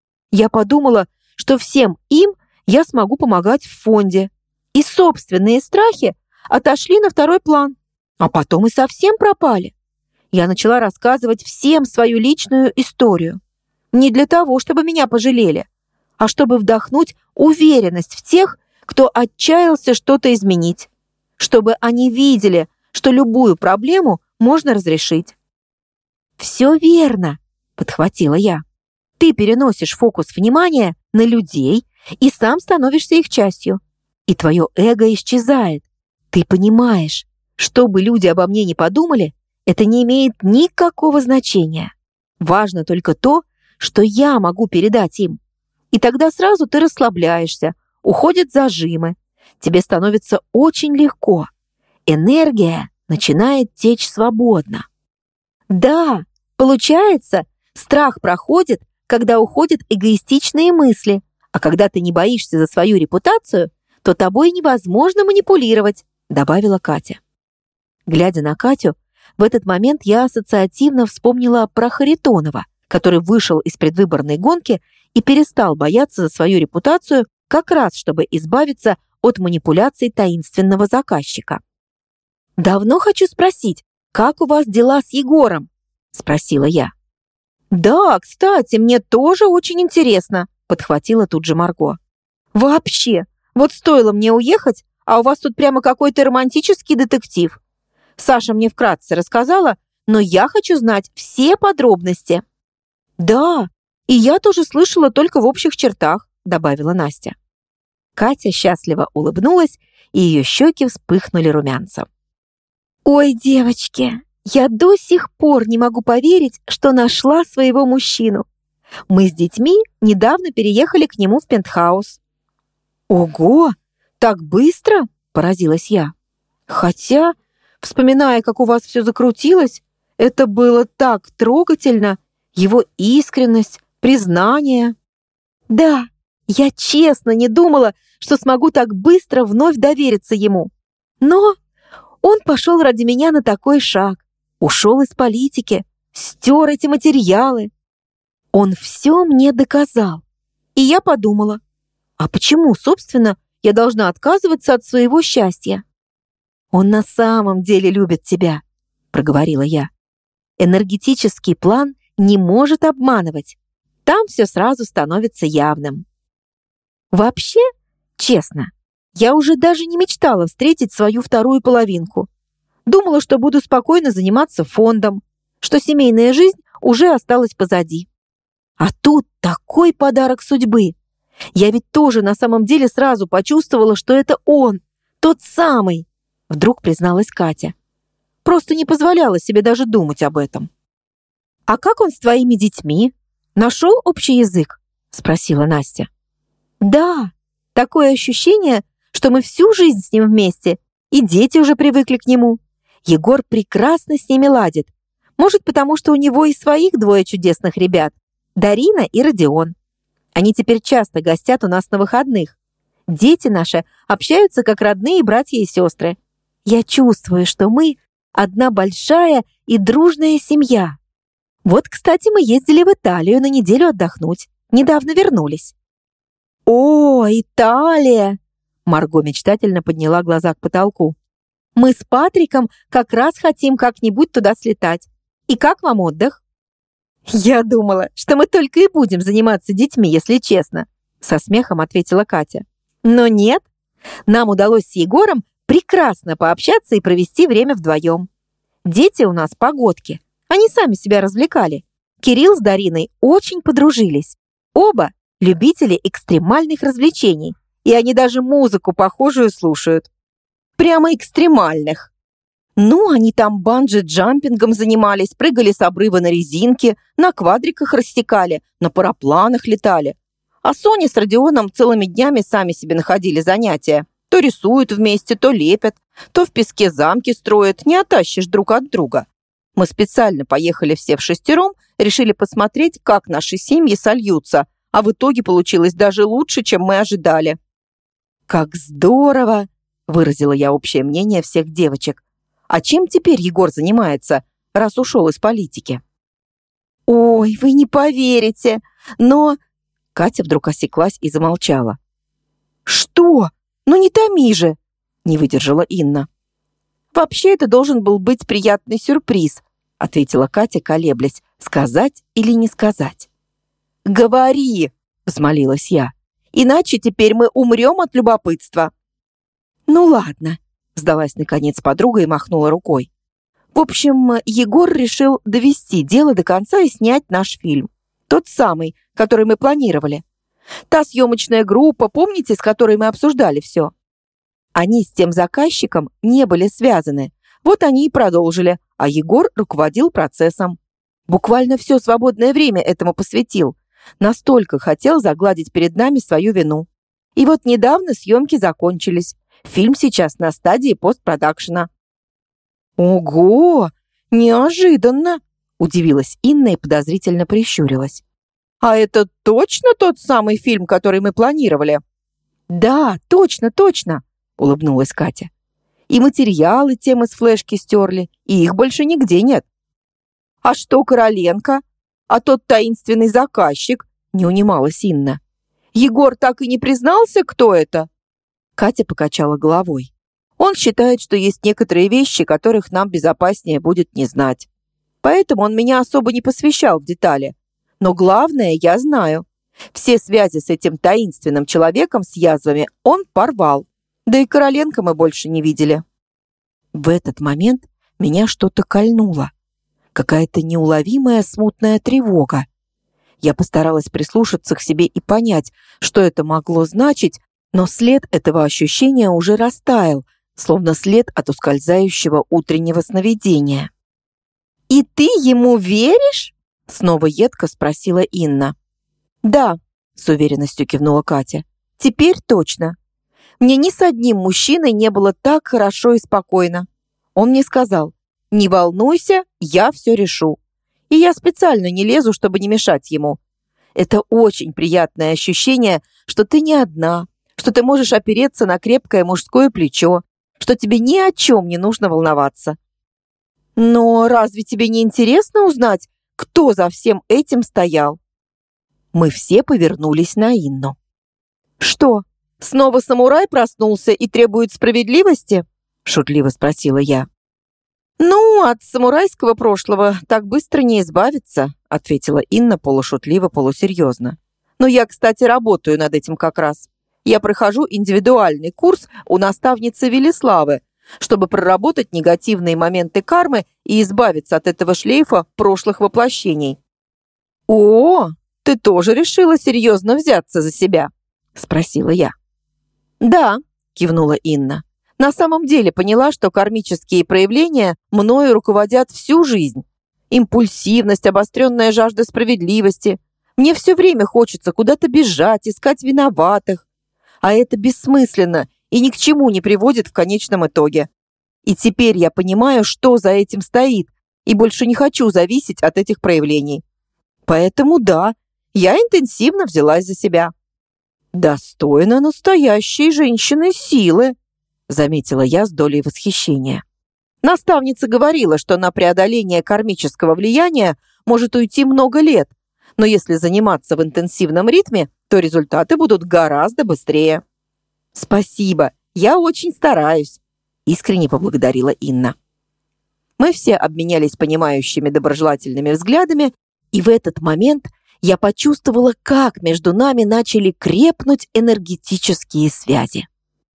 Я подумала, что всем им я смогу помогать в фонде. И собственные страхи отошли на второй план, а потом и совсем пропали. Я начала рассказывать всем свою личную историю. Не для того, чтобы меня пожалели, а чтобы вдохнуть уверенность в тех, кто отчаялся что-то изменить, чтобы они видели, что любую проблему можно разрешить. «Все верно», — подхватила я. «Ты переносишь фокус внимания на людей и сам становишься их частью. И твое эго исчезает. Ты понимаешь, что бы люди обо мне ни подумали, это не имеет никакого значения. Важно только то, что я могу передать им. И тогда сразу ты расслабляешься, уходят зажимы. Тебе становится очень легко. Энергия начинает течь свободно. Да, получается, страх проходит, когда уходят эгоистичные мысли, а когда ты не боишься за свою репутацию, то тобой невозможно манипулировать», — добавила Катя. Глядя на Катю, в этот момент я ассоциативно вспомнила про Харитонова, который вышел из предвыборной гонки и перестал бояться за свою репутацию как раз, чтобы избавиться от манипуляций таинственного заказчика. «Давно хочу спросить, как у вас дела с Егором?» — спросила я. «Да, кстати, мне тоже очень интересно», — подхватила тут же Марго. «Вообще, вот стоило мне уехать, а у вас тут прямо какой-то романтический детектив. Саша мне вкратце рассказала, но я хочу знать все подробности». «Да, и я тоже слышала только в общих чертах», — добавила Настя. Катя счастливо улыбнулась, и ее щеки вспыхнули румянцем. «Ой, девочки, я до сих пор не могу поверить, что нашла своего мужчину. Мы с детьми недавно переехали к нему в пентхаус». «Ого, так быстро?» — поразилась я. «Хотя, вспоминая, как у вас все закрутилось, это было так трогательно, его искренность, признание». «Да, я честно не думала, что смогу так быстро вновь довериться ему. Но он пошел ради меня на такой шаг, ушел из политики, стер эти материалы. Он все мне доказал. И я подумала, а почему, собственно, я должна отказываться от своего счастья?» «Он на самом деле любит тебя», — проговорила я. «Энергетический план не может обманывать. Там все сразу становится явным». Вообще, честно, я уже даже не мечтала встретить свою вторую половинку. Думала, что буду спокойно заниматься фондом, что семейная жизнь уже осталась позади. А тут такой подарок судьбы. Я ведь тоже на самом деле сразу почувствовала, что это он, тот самый, вдруг призналась Катя. Просто не позволяла себе даже думать об этом. «А как он с твоими детьми? Нашел общий язык?» — спросила Настя. «Да, такое ощущение, что мы всю жизнь с ним вместе, и дети уже привыкли к нему. Егор прекрасно с ними ладит. Может, потому что у него и своих двое чудесных ребят, Дарина и Родион. Они теперь часто гостят у нас на выходных. Дети наши общаются как родные братья и сестры. Я чувствую, что мы одна большая и дружная семья. Вот, кстати, мы ездили в Италию на неделю отдохнуть. Недавно вернулись». «О, Италия!» Марго мечтательно подняла глаза к потолку. «Мы с Патриком как раз хотим как-нибудь туда слетать. И как вам отдых?» «Я думала, что мы только и будем заниматься детьми, если честно», со смехом ответила Катя. «Но нет, нам удалось с Егором прекрасно пообщаться и провести время вдвоем. Дети у нас погодки, они сами себя развлекали. Кирилл с Дариной очень подружились. Оба любители экстремальных развлечений, и они даже музыку похожую слушают. Прямо экстремальных. Ну, они там банджи-джампингом занимались, прыгали с обрыва на резинке, на квадриках рассекали, на парапланах летали. А Соня с Родионом целыми днями сами себе находили занятия. То рисуют вместе, то лепят, то в песке замки строят, не оттащишь друг от друга. Мы специально поехали все вшестером, решили посмотреть, как наши семьи сольются, а в итоге получилось даже лучше, чем мы ожидали. «Как здорово!» — выразила я общее мнение всех девочек. «А чем теперь Егор занимается, раз ушел из политики?» «Ой, вы не поверите, но...» Катя вдруг осеклась и замолчала. «Что? Ну не томи же!» — не выдержала Инна. «Вообще это должен был быть приятный сюрприз», — ответила Катя, колеблясь, сказать или не сказать. «Говори!» — взмолилась я. «Иначе теперь мы умрем от любопытства». «Ну ладно», — сдалась наконец подруга и махнула рукой. «В общем, Егор решил довести дело до конца и снять наш фильм. Тот самый, который мы планировали. Та съемочная группа, помните, с которой мы обсуждали все? Они с тем заказчиком не были связаны. Вот они и продолжили, а Егор руководил процессом. Буквально все свободное время этому посвятил. Настолько хотел загладить перед нами свою вину. И вот недавно съемки закончились. Фильм сейчас на стадии постпродакшена». «Ого! Неожиданно!» — удивилась Инна и подозрительно прищурилась. «А это точно тот самый фильм, который мы планировали?» «Да, точно, точно!» — улыбнулась Катя. «И материалы тем из флешки стерли, и их больше нигде нет». «А что Короленко? А тот таинственный заказчик?» — не унималась Инна. «Егор так и не признался, кто это?» Катя покачала головой. «Он считает, что есть некоторые вещи, которых нам безопаснее будет не знать. Поэтому он меня особо не посвящал в детали. Но главное я знаю. Все связи с этим таинственным человеком с язвами он порвал. Да и Короленко мы больше не видели». В этот момент меня что-то кольнуло. Какая-то неуловимая смутная тревога. Я постаралась прислушаться к себе и понять, что это могло значить, но след этого ощущения уже растаял, словно след от ускользающего утреннего сновидения. «И ты ему веришь?» — снова едко спросила Инна. «Да», — с уверенностью кивнула Катя. «Теперь точно. Мне ни с одним мужчиной не было так хорошо и спокойно. Он мне сказал: «Не волнуйся, я все решу». И я специально не лезу, чтобы не мешать ему. Это очень приятное ощущение, что ты не одна, что ты можешь опереться на крепкое мужское плечо, что тебе ни о чем не нужно волноваться. Но разве тебе не интересно узнать, кто за всем этим стоял?» Мы все повернулись на Инну. «Что, снова самурай проснулся и требует справедливости?» — шутливо спросила я. «Ну, от самурайского прошлого так быстро не избавиться», — ответила Инна полушутливо, полусерьезно. «Но я, кстати, работаю над этим как раз. Я прохожу индивидуальный курс у наставницы Велиславы, чтобы проработать негативные моменты кармы и избавиться от этого шлейфа прошлых воплощений». «О, ты тоже решила серьезно взяться за себя?» — спросила я. «Да», — кивнула Инна. «На самом деле поняла, что кармические проявления мною руководят всю жизнь. Импульсивность, обостренная жажда справедливости. Мне все время хочется куда-то бежать, искать виноватых. А это бессмысленно и ни к чему не приводит в конечном итоге. И теперь я понимаю, что за этим стоит, и больше не хочу зависеть от этих проявлений. Поэтому да, я интенсивно взялась за себя». «Достойно настоящей женщины силы», — заметила я с долей восхищения. «Наставница говорила, что на преодоление кармического влияния может уйти много лет, но если заниматься в интенсивном ритме, то результаты будут гораздо быстрее». «Спасибо, я очень стараюсь», — искренне поблагодарила Инна. Мы все обменялись понимающими доброжелательными взглядами, и в этот момент я почувствовала, как между нами начали крепнуть энергетические связи.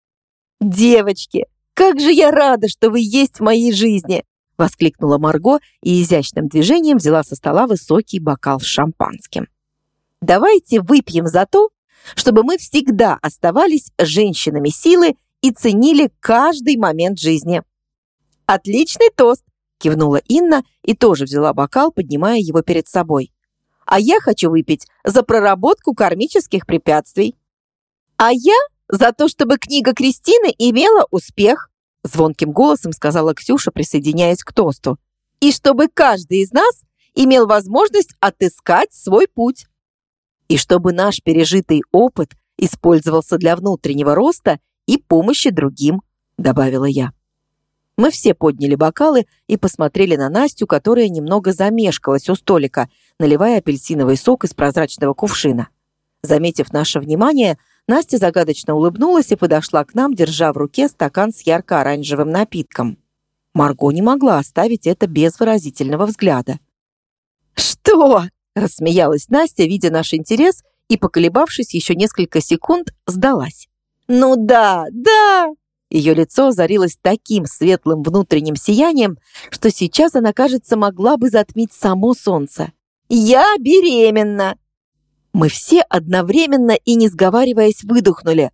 «Девочки, как же я рада, что вы есть в моей жизни!» — воскликнула Марго и изящным движением взяла со стола высокий бокал с шампанским. «Давайте выпьем за то, чтобы мы всегда оставались женщинами силы и ценили каждый момент жизни». «Отличный тост!» — кивнула Инна и тоже взяла бокал, поднимая его перед собой. «А я хочу выпить за проработку кармических препятствий». «А я за то, чтобы книга Кристины имела успех», — звонким голосом сказала Ксюша, присоединяясь к тосту. «И чтобы каждый из нас имел возможность отыскать свой путь. И чтобы наш пережитый опыт использовался для внутреннего роста и помощи другим», — добавила я. Мы все подняли бокалы и посмотрели на Настю, которая немного замешкалась у столика, наливая апельсиновый сок из прозрачного кувшина. Заметив наше внимание, Настя загадочно улыбнулась и подошла к нам, держа в руке стакан с ярко-оранжевым напитком. Марго не могла оставить это без выразительного взгляда. «Что?» — рассмеялась Настя, видя наш интерес, и, поколебавшись еще несколько секунд, сдалась. «Ну да, да!» Ее лицо озарилось таким светлым внутренним сиянием, что сейчас она, кажется, могла бы затмить само солнце. «Я беременна!» Мы все одновременно и не сговариваясь выдохнули.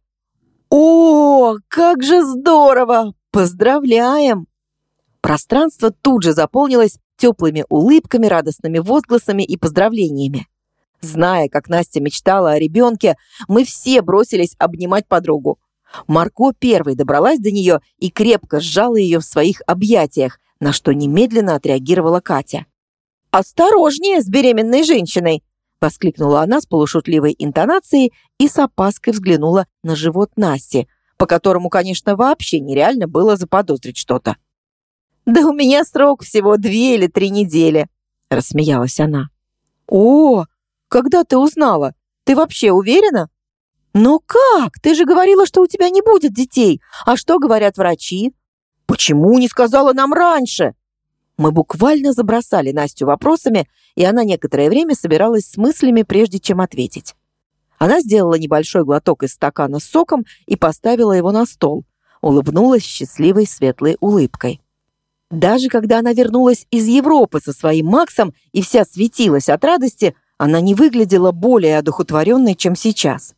«О, как же здорово! Поздравляем!» Пространство тут же заполнилось теплыми улыбками, радостными возгласами и поздравлениями. Зная, как Настя мечтала о ребенке, мы все бросились обнимать подругу. Марго первой добралась до нее и крепко сжала ее в своих объятиях, на что немедленно отреагировала Катя. «Осторожнее с беременной женщиной!» — воскликнула она с полушутливой интонацией и с опаской взглянула на живот Насти, по которому, конечно, вообще нереально было заподозрить что-то. «Да у меня срок всего две или три недели», — рассмеялась она. «О, когда ты узнала? Ты вообще уверена?» «Но как? Ты же говорила, что у тебя не будет детей. А что говорят врачи?» «Почему не сказала нам раньше?» Мы буквально забросали Настю вопросами, и она некоторое время собиралась с мыслями, прежде чем ответить. Она сделала небольшой глоток из стакана с соком и поставила его на стол, улыбнулась счастливой светлой улыбкой. Даже когда она вернулась из Европы со своим Максом и вся светилась от радости, она не выглядела более одухотворенной, чем сейчас.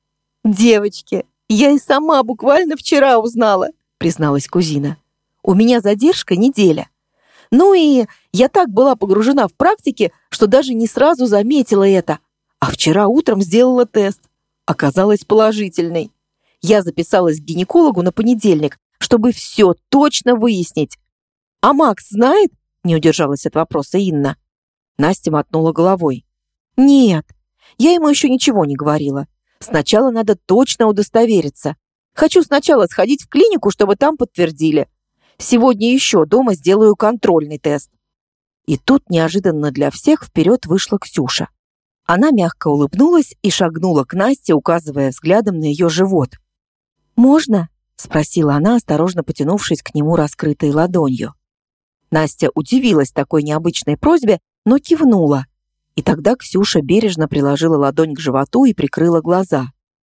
«Девочки, я и сама буквально вчера узнала», — призналась кузина. «У меня задержка неделя. Ну и я так была погружена в практики, что даже не сразу заметила это. А вчера утром сделала тест. Оказалась положительной. Я записалась к гинекологу на понедельник, чтобы все точно выяснить. А Макс знает?» — не удержалась от вопроса Инна. Настя мотнула головой. «Нет, я ему еще ничего не говорила. Сначала надо точно удостовериться. Хочу сначала сходить в клинику, чтобы там подтвердили. Сегодня еще дома сделаю контрольный тест». И тут неожиданно для всех вперед вышла Ксюша. Она мягко улыбнулась и шагнула к Насте, указывая взглядом на ее живот. «Можно?» — спросила она, осторожно потянувшись к нему раскрытой ладонью. Настя удивилась такой необычной просьбе, но кивнула. И тогда Ксюша бережно приложила ладонь к животу и прикрыла глаза.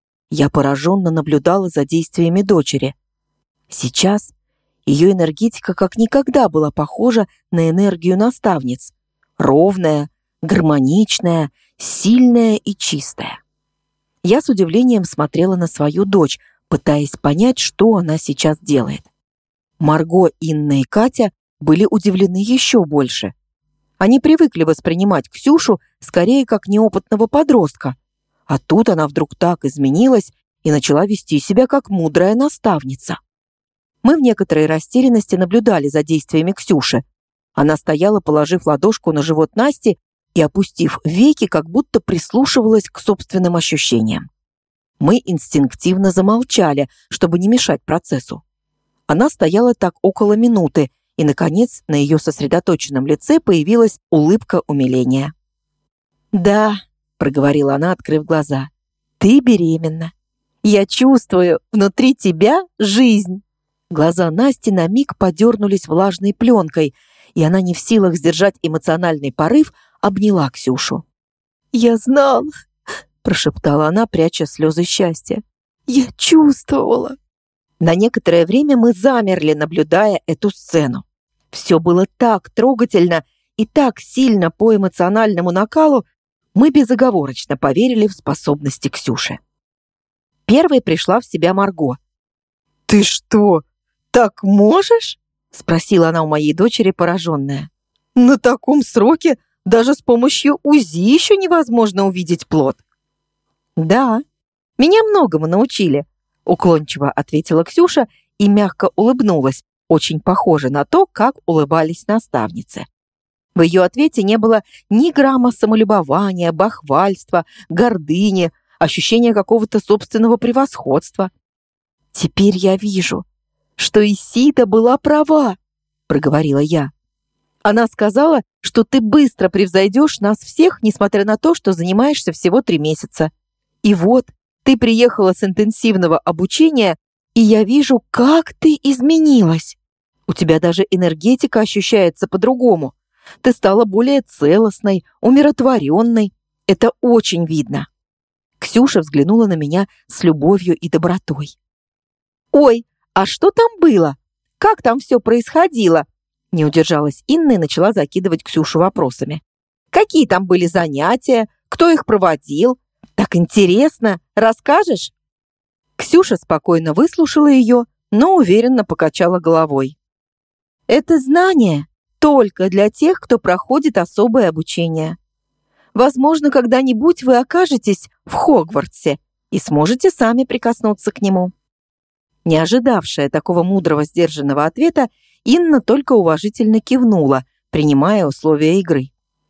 Я пораженно наблюдала за действиями дочери. Сейчас ее энергетика как никогда была похожа на энергию наставниц. Ровная, гармоничная, сильная и чистая. Я с удивлением смотрела на свою дочь, пытаясь понять, что она сейчас делает. Марго, Инна и Катя были удивлены еще больше. Они привыкли воспринимать Ксюшу скорее как неопытного подростка. А тут она вдруг так изменилась и начала вести себя как мудрая наставница. Мы в некоторой растерянности наблюдали за действиями Ксюши. Она стояла, положив ладошку на живот Насти и, опустив веки, как будто прислушивалась к собственным ощущениям. Мы инстинктивно замолчали, чтобы не мешать процессу. Она стояла так около минуты, и, наконец, на ее сосредоточенном лице появилась улыбка умиления. «Да», — проговорила она, открыв глаза, — «ты беременна. Я чувствую внутри тебя жизнь». Глаза Насти на миг подернулись влажной пленкой, и она, не в силах сдержать эмоциональный порыв, обняла Ксюшу. «Я знала», — прошептала она, пряча слезы счастья. «Я чувствовала». На некоторое время мы замерли, наблюдая эту сцену. Все было так трогательно и так сильно по эмоциональному накалу, мы безоговорочно поверили в способности Ксюши. Первой пришла в себя Марго. «Ты что, так можешь?» — спросила она у моей дочери, пораженная. «На таком сроке даже с помощью УЗИ еще невозможно увидеть плод». «Да, меня многому научили», — уклончиво ответила Ксюша и мягко улыбнулась, очень похоже на то, как улыбались наставницы. В ее ответе не было ни грамма самолюбования, бахвальства, гордыни, ощущения какого-то собственного превосходства. «Теперь я вижу, что Исида была права», — проговорила я. «Она сказала, что ты быстро превзойдешь нас всех, несмотря на то, что занимаешься всего три месяца. И вот, ты приехала с интенсивного обучения, и я вижу, как ты изменилась. У тебя даже энергетика ощущается по-другому. Ты стала более целостной, умиротворенной. Это очень видно». Ксюша взглянула на меня с любовью и добротой. «Ой, а что там было? Как там все происходило?» Не удержалась Инна и начала закидывать Ксюшу вопросами. «Какие там были занятия? Кто их проводил? Так интересно! Расскажешь?» Ксюша спокойно выслушала ее, но уверенно покачала головой. «Это знание только для тех, кто проходит особое обучение. Возможно, когда-нибудь вы окажетесь в Хогвартсе и сможете сами прикоснуться к нему». Не ожидавшая такого мудрого, сдержанного ответа, Инна только уважительно кивнула, принимая условия игры.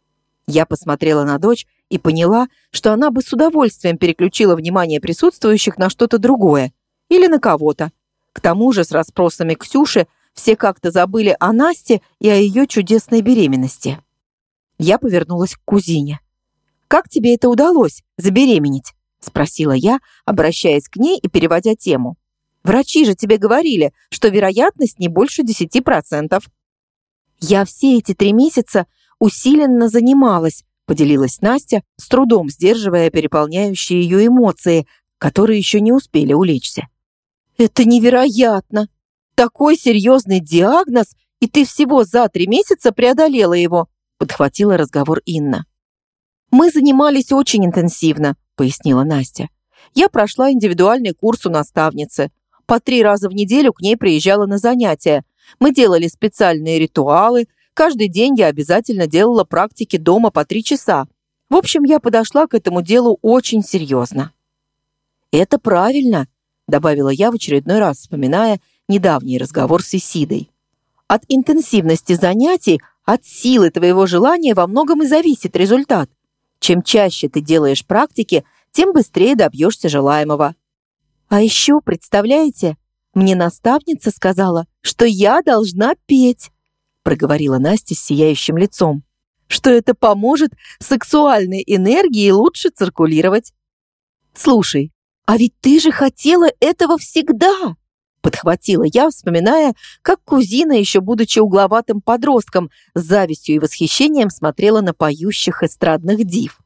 Я посмотрела на дочь и поняла, что она бы с удовольствием переключила внимание присутствующих на что-то другое или на кого-то. К тому же с расспросами Ксюши все как-то забыли о Насте и о ее чудесной беременности. Я повернулась к кузине. «Как тебе это удалось, забеременеть?» — спросила я, обращаясь к ней и переводя тему. «Врачи же тебе говорили, что вероятность не больше десяти процентов». «Я все эти три месяца усиленно занималась», — поделилась Настя, с трудом сдерживая переполняющие ее эмоции, которые еще не успели улечься. «Это невероятно! Такой серьезный диагноз, и ты всего за три месяца преодолела его», — подхватила разговор Инна. «Мы занимались очень интенсивно», — пояснила Настя. «Я прошла индивидуальный курс у наставницы. По три раза в неделю к ней приезжала на занятия. Мы делали специальные ритуалы. Каждый день я обязательно делала практики дома по три часа. В общем, я подошла к этому делу очень серьезно». «Это правильно», — добавила я в очередной раз, вспоминая недавний разговор с Исидой. «От интенсивности занятий, от силы твоего желания во многом и зависит результат. Чем чаще ты делаешь практики, тем быстрее добьешься желаемого». «А еще, представляете, мне наставница сказала, что я должна петь», проговорила Настя с сияющим лицом, «что это поможет сексуальной энергии лучше циркулировать». «Слушай, а ведь ты же хотела этого всегда», подхватила я, вспоминая, как кузина, еще будучи угловатым подростком, с завистью и восхищением смотрела на поющих эстрадных див.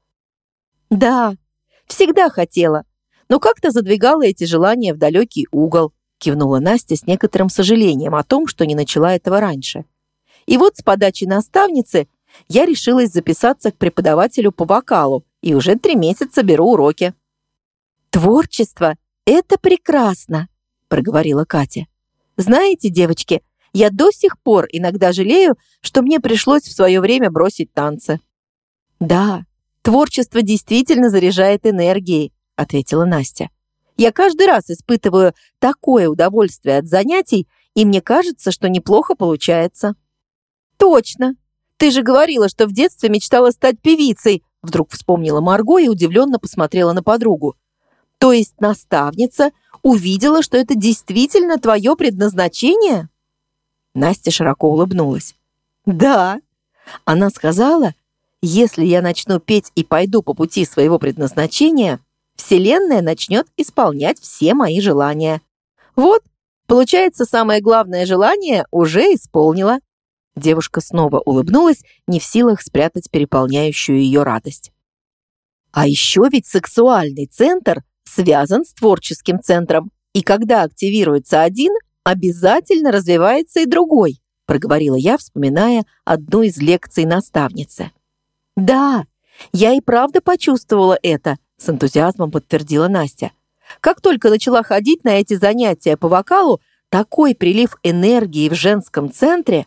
«Да, всегда хотела, но как-то задвигала эти желания в далекий угол», кивнула Настя с некоторым сожалением о том, что не начала этого раньше. «И вот с подачи наставницы я решилась записаться к преподавателю по вокалу и уже три месяца беру уроки». «Творчество — это прекрасно», проговорила Катя. «Знаете, девочки, я до сих пор иногда жалею, что мне пришлось в свое время бросить танцы». «Да, творчество действительно заряжает энергией», ответила Настя. «Я каждый раз испытываю такое удовольствие от занятий, и мне кажется, что неплохо получается». «Точно! Ты же говорила, что в детстве мечтала стать певицей», вдруг вспомнила Марго и удивленно посмотрела на подругу. «То есть наставница увидела, что это действительно твое предназначение?» Настя широко улыбнулась. «Да, она сказала, если я начну петь и пойду по пути своего предназначения, Вселенная начнет исполнять все мои желания. Вот, получается, самое главное желание уже исполнила». Девушка снова улыбнулась, не в силах спрятать переполняющую ее радость. «А еще ведь сексуальный центр связан с творческим центром, и когда активируется один, обязательно развивается и другой», проговорила я, вспоминая одну из лекций наставницы. «Да, я и правда почувствовала это», с энтузиазмом подтвердила Настя. «Как только начала ходить на эти занятия по вокалу, такой прилив энергии в женском центре».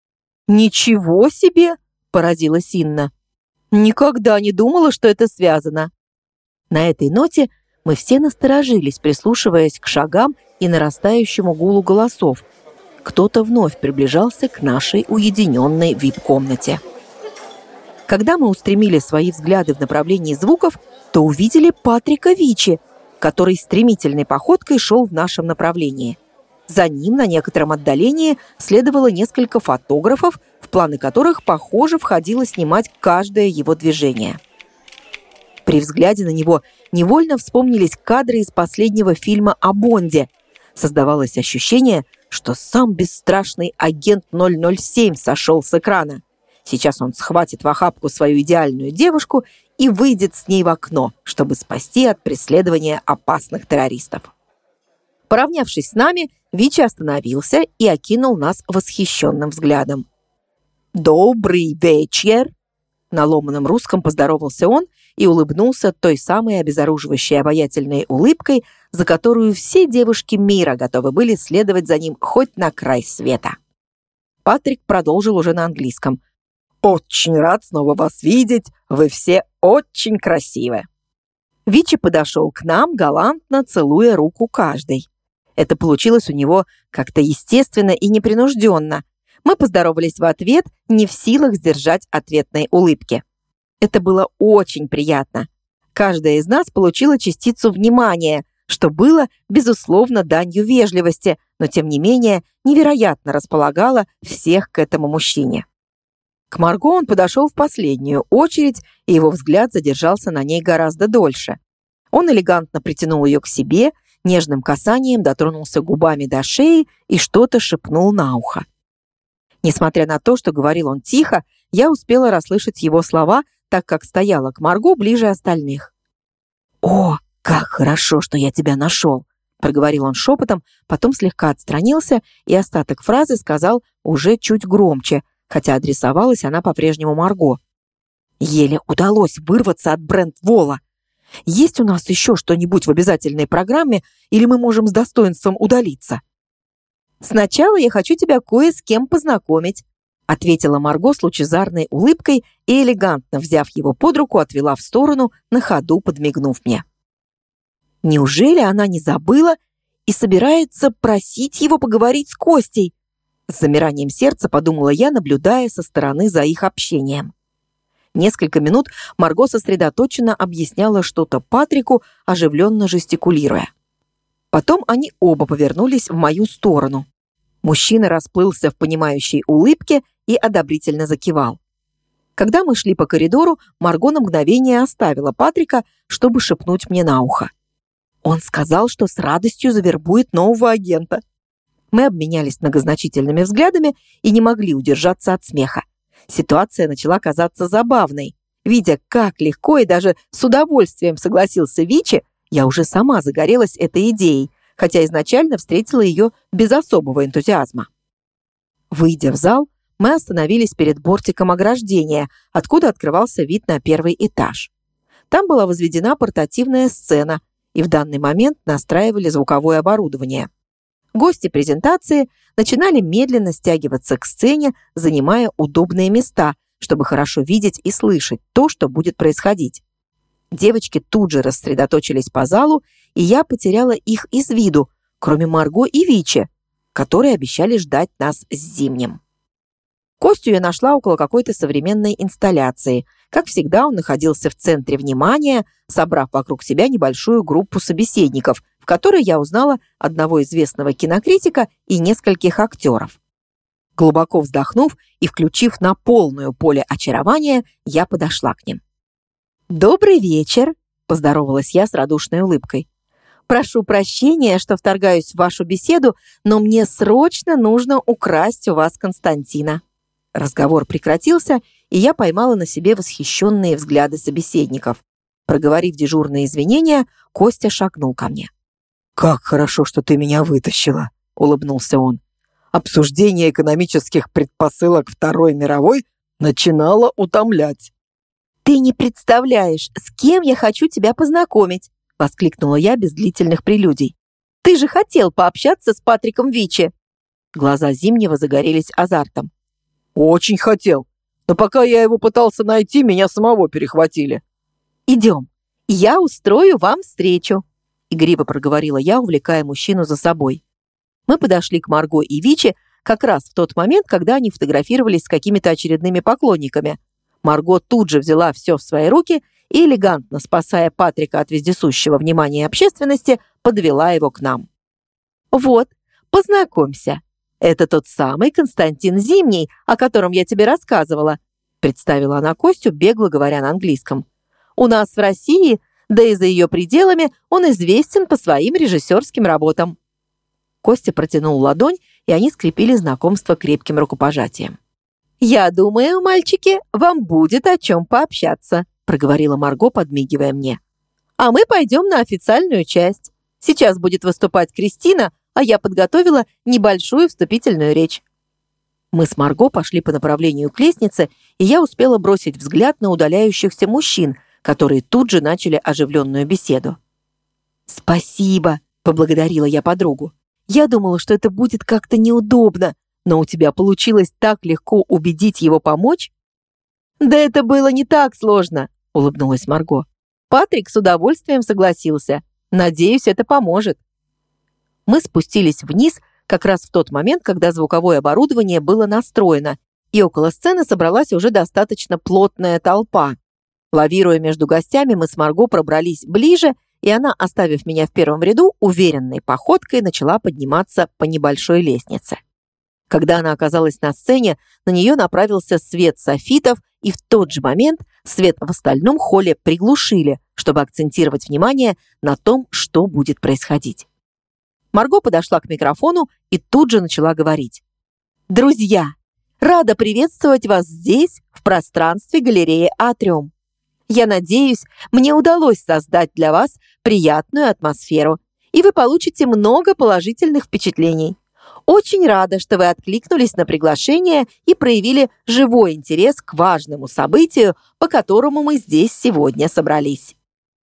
«Ничего себе!» – поразилась Инна. «Никогда не думала, что это связано». На этой ноте мы все насторожились, прислушиваясь к шагам и нарастающему гулу голосов. Кто-то вновь приближался к нашей уединенной вип-комнате. Когда мы устремили свои взгляды в направлении звуков, то увидели Патрика Вичи, который стремительной походкой шел в нашем направлении. За ним на некотором отдалении следовало несколько фотографов, в планы которых, похоже, входило снимать каждое его движение. При взгляде на него невольно вспомнились кадры из последнего фильма о Бонде. Создавалось ощущение, что сам бесстрашный агент ноль ноль семь сошел с экрана. Сейчас он схватит в охапку свою идеальную девушку и выйдет с ней в окно, чтобы спасти от преследования опасных террористов. Поравнявшись с нами, Вичи остановился и окинул нас восхищенным взглядом. «Добрый вечер!» На ломаном русском поздоровался он и улыбнулся той самой обезоруживающей обаятельной улыбкой, за которую все девушки мира готовы были следовать за ним хоть на край света. Патрик продолжил уже на английском. «Очень рад снова вас видеть, вы все очень красивы». Вичи подошел к нам, галантно целуя руку каждой. Это получилось у него как-то естественно и непринужденно. Мы поздоровались в ответ, не в силах сдержать ответной улыбки. Это было очень приятно. Каждая из нас получила частицу внимания, что было, безусловно, данью вежливости, но, тем не менее, невероятно располагало всех к этому мужчине. К Марго он подошел в последнюю очередь, и его взгляд задержался на ней гораздо дольше. Он элегантно притянул ее к себе, нежным касанием дотронулся губами до шеи и что-то шепнул на ухо. Несмотря на то, что говорил он тихо, я успела расслышать его слова, так как стояла к Марго ближе остальных. «О, как хорошо, что я тебя нашел!» — проговорил он шепотом, потом слегка отстранился и остаток фразы сказал уже чуть громче, хотя адресовалась она по-прежнему Марго. «Еле удалось вырваться от Брентволла. Есть у нас еще что-нибудь в обязательной программе, или мы можем с достоинством удалиться?» «Сначала я хочу тебя кое с кем познакомить», ответила Марго с лучезарной улыбкой и, элегантно взяв его под руку, отвела в сторону, на ходу подмигнув мне. Неужели она не забыла и собирается просить его поговорить с Костей? С замиранием сердца подумала я, наблюдая со стороны за их общением. Несколько минут Марго сосредоточенно объясняла что-то Патрику, оживленно жестикулируя. Потом они оба повернулись в мою сторону. Мужчина расплылся в понимающей улыбке и одобрительно закивал. Когда мы шли по коридору, Марго на мгновение оставила Патрика, чтобы шепнуть мне на ухо. Он сказал, что с радостью завербует нового агента. Мы обменялись многозначительными взглядами и не могли удержаться от смеха. Ситуация начала казаться забавной. Видя, как легко и даже с удовольствием согласился Вичи, я уже сама загорелась этой идеей, хотя изначально встретила ее без особого энтузиазма. Выйдя в зал, мы остановились перед бортиком ограждения, откуда открывался вид на первый этаж. Там была возведена портативная сцена, и в данный момент настраивали звуковое оборудование. Гости презентации начинали медленно стягиваться к сцене, занимая удобные места, чтобы хорошо видеть и слышать то, что будет происходить. Девочки тут же рассредоточились по залу, и я потеряла их из виду, кроме Марго и Вичи, которые обещали ждать нас с Зимним. Костю я нашла около какой-то современной инсталляции. Как всегда, он находился в центре внимания, собрав вокруг себя небольшую группу собеседников, в которой я узнала одного известного кинокритика и нескольких актеров. Глубоко вздохнув и включив на полную поле очарования, я подошла к ним. «Добрый вечер», — поздоровалась я с радушной улыбкой. «Прошу прощения, что вторгаюсь в вашу беседу, но мне срочно нужно украсть у вас Константина». Разговор прекратился, и я поймала на себе восхищенные взгляды собеседников. Проговорив дежурные извинения, Костя шагнул ко мне. «Как хорошо, что ты меня вытащила», — улыбнулся он. «Обсуждение экономических предпосылок Второй мировой начинало утомлять». «Ты не представляешь, с кем я хочу тебя познакомить», — воскликнула я без длительных прелюдий. «Ты же хотел пообщаться с Патриком Вичи». Глаза Зимнего загорелись азартом. «Очень хотел, но пока я его пытался найти, меня самого перехватили». «Идем, я устрою вам встречу», — игриво проговорила я, увлекая мужчину за собой. Мы подошли к Марго и Вичи как раз в тот момент, когда они фотографировались с какими-то очередными поклонниками. Марго тут же взяла все в свои руки и, элегантно спасая Патрика от вездесущего внимания общественности, подвела его к нам. «Вот, познакомься. Это тот самый Константин Зимний, о котором я тебе рассказывала», представила она Костю, бегло говоря на английском. «У нас в России, да и за ее пределами, он известен по своим режиссерским работам». Костя протянул ладонь, и они скрепили знакомство крепким рукопожатием. «Я думаю, мальчики, вам будет о чем пообщаться», проговорила Марго, подмигивая мне. «А мы пойдем на официальную часть. Сейчас будет выступать Кристина, а я подготовила небольшую вступительную речь». Мы с Марго пошли по направлению к лестнице, и я успела бросить взгляд на удаляющихся мужчин, которые тут же начали оживленную беседу. «Спасибо», — поблагодарила я подругу. «Я думала, что это будет как-то неудобно, но у тебя получилось так легко убедить его помочь». «Да это было не так сложно», — улыбнулась Марго. «Патрик с удовольствием согласился. Надеюсь, это поможет». Мы спустились вниз как раз в тот момент, когда звуковое оборудование было настроено, и около сцены собралась уже достаточно плотная толпа. Лавируя между гостями, мы с Марго пробрались ближе, и она, оставив меня в первом ряду, уверенной походкой начала подниматься по небольшой лестнице. Когда она оказалась на сцене, на нее направился свет софитов, и в тот же момент свет в остальном холле приглушили, чтобы акцентировать внимание на том, что будет происходить. Марго подошла к микрофону и тут же начала говорить. «Друзья, рада приветствовать вас здесь, в пространстве галереи «Атриум». Я надеюсь, мне удалось создать для вас приятную атмосферу, и вы получите много положительных впечатлений. Очень рада, что вы откликнулись на приглашение и проявили живой интерес к важному событию, по которому мы здесь сегодня собрались».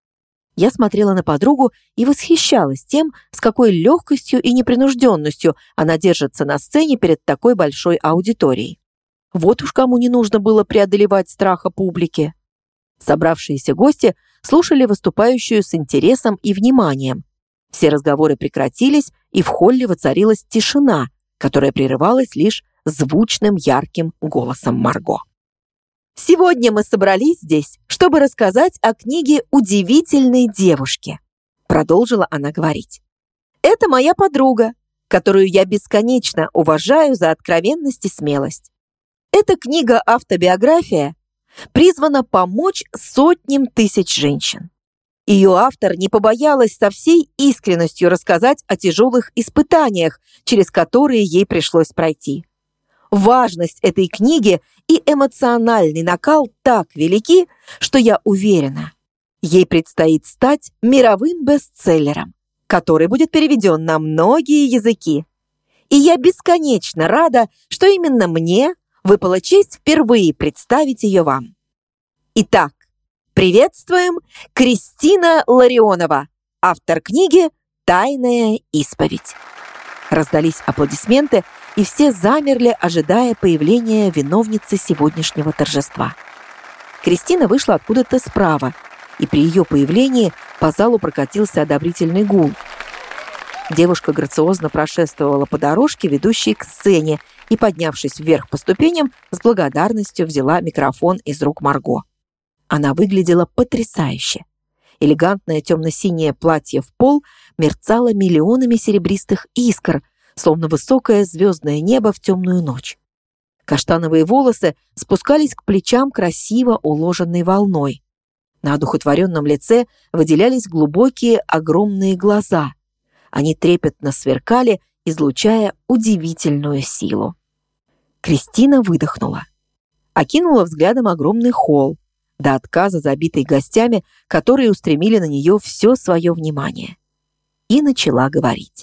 Я смотрела на подругу и восхищалась тем, с какой легкостью и непринужденностью она держится на сцене перед такой большой аудиторией. Вот уж кому не нужно было преодолевать страха публики. Собравшиеся гости слушали выступающую с интересом и вниманием. Все разговоры прекратились, и в холле воцарилась тишина, которая прерывалась лишь звучным ярким голосом Марго. «Сегодня мы собрались здесь, чтобы рассказать о книге «Удивительной девушки», продолжила она говорить. «Это моя подруга, которую я бесконечно уважаю за откровенность и смелость. Эта книга-автобиография призвана помочь сотням тысяч женщин. Ее автор не побоялась со всей искренностью рассказать о тяжелых испытаниях, через которые ей пришлось пройти. Важность этой книги и эмоциональный накал так велики, что я уверена, ей предстоит стать мировым бестселлером, который будет переведен на многие языки. И я бесконечно рада, что именно мне выпала честь впервые представить ее вам. Итак, приветствуем Кристина Ларионова, автор книги «Тайная исповедь». Раздались аплодисменты, и все замерли, ожидая появления виновницы сегодняшнего торжества. Кристина вышла откуда-то справа, и при ее появлении по залу прокатился одобрительный гул. Девушка грациозно прошествовала по дорожке, ведущей к сцене, и, поднявшись вверх по ступеням, с благодарностью взяла микрофон из рук Марго. Она выглядела потрясающе. Элегантное темно-синее платье в пол мерцало миллионами серебристых искр, словно высокое звездное небо в темную ночь. Каштановые волосы спускались к плечам красиво уложенной волной. На одухотворенном лице выделялись глубокие огромные глаза. Они трепетно сверкали, излучая удивительную силу. Кристина выдохнула. Окинула взглядом огромный холл, до отказа забитый гостями, которые устремили на нее все свое внимание. И начала говорить.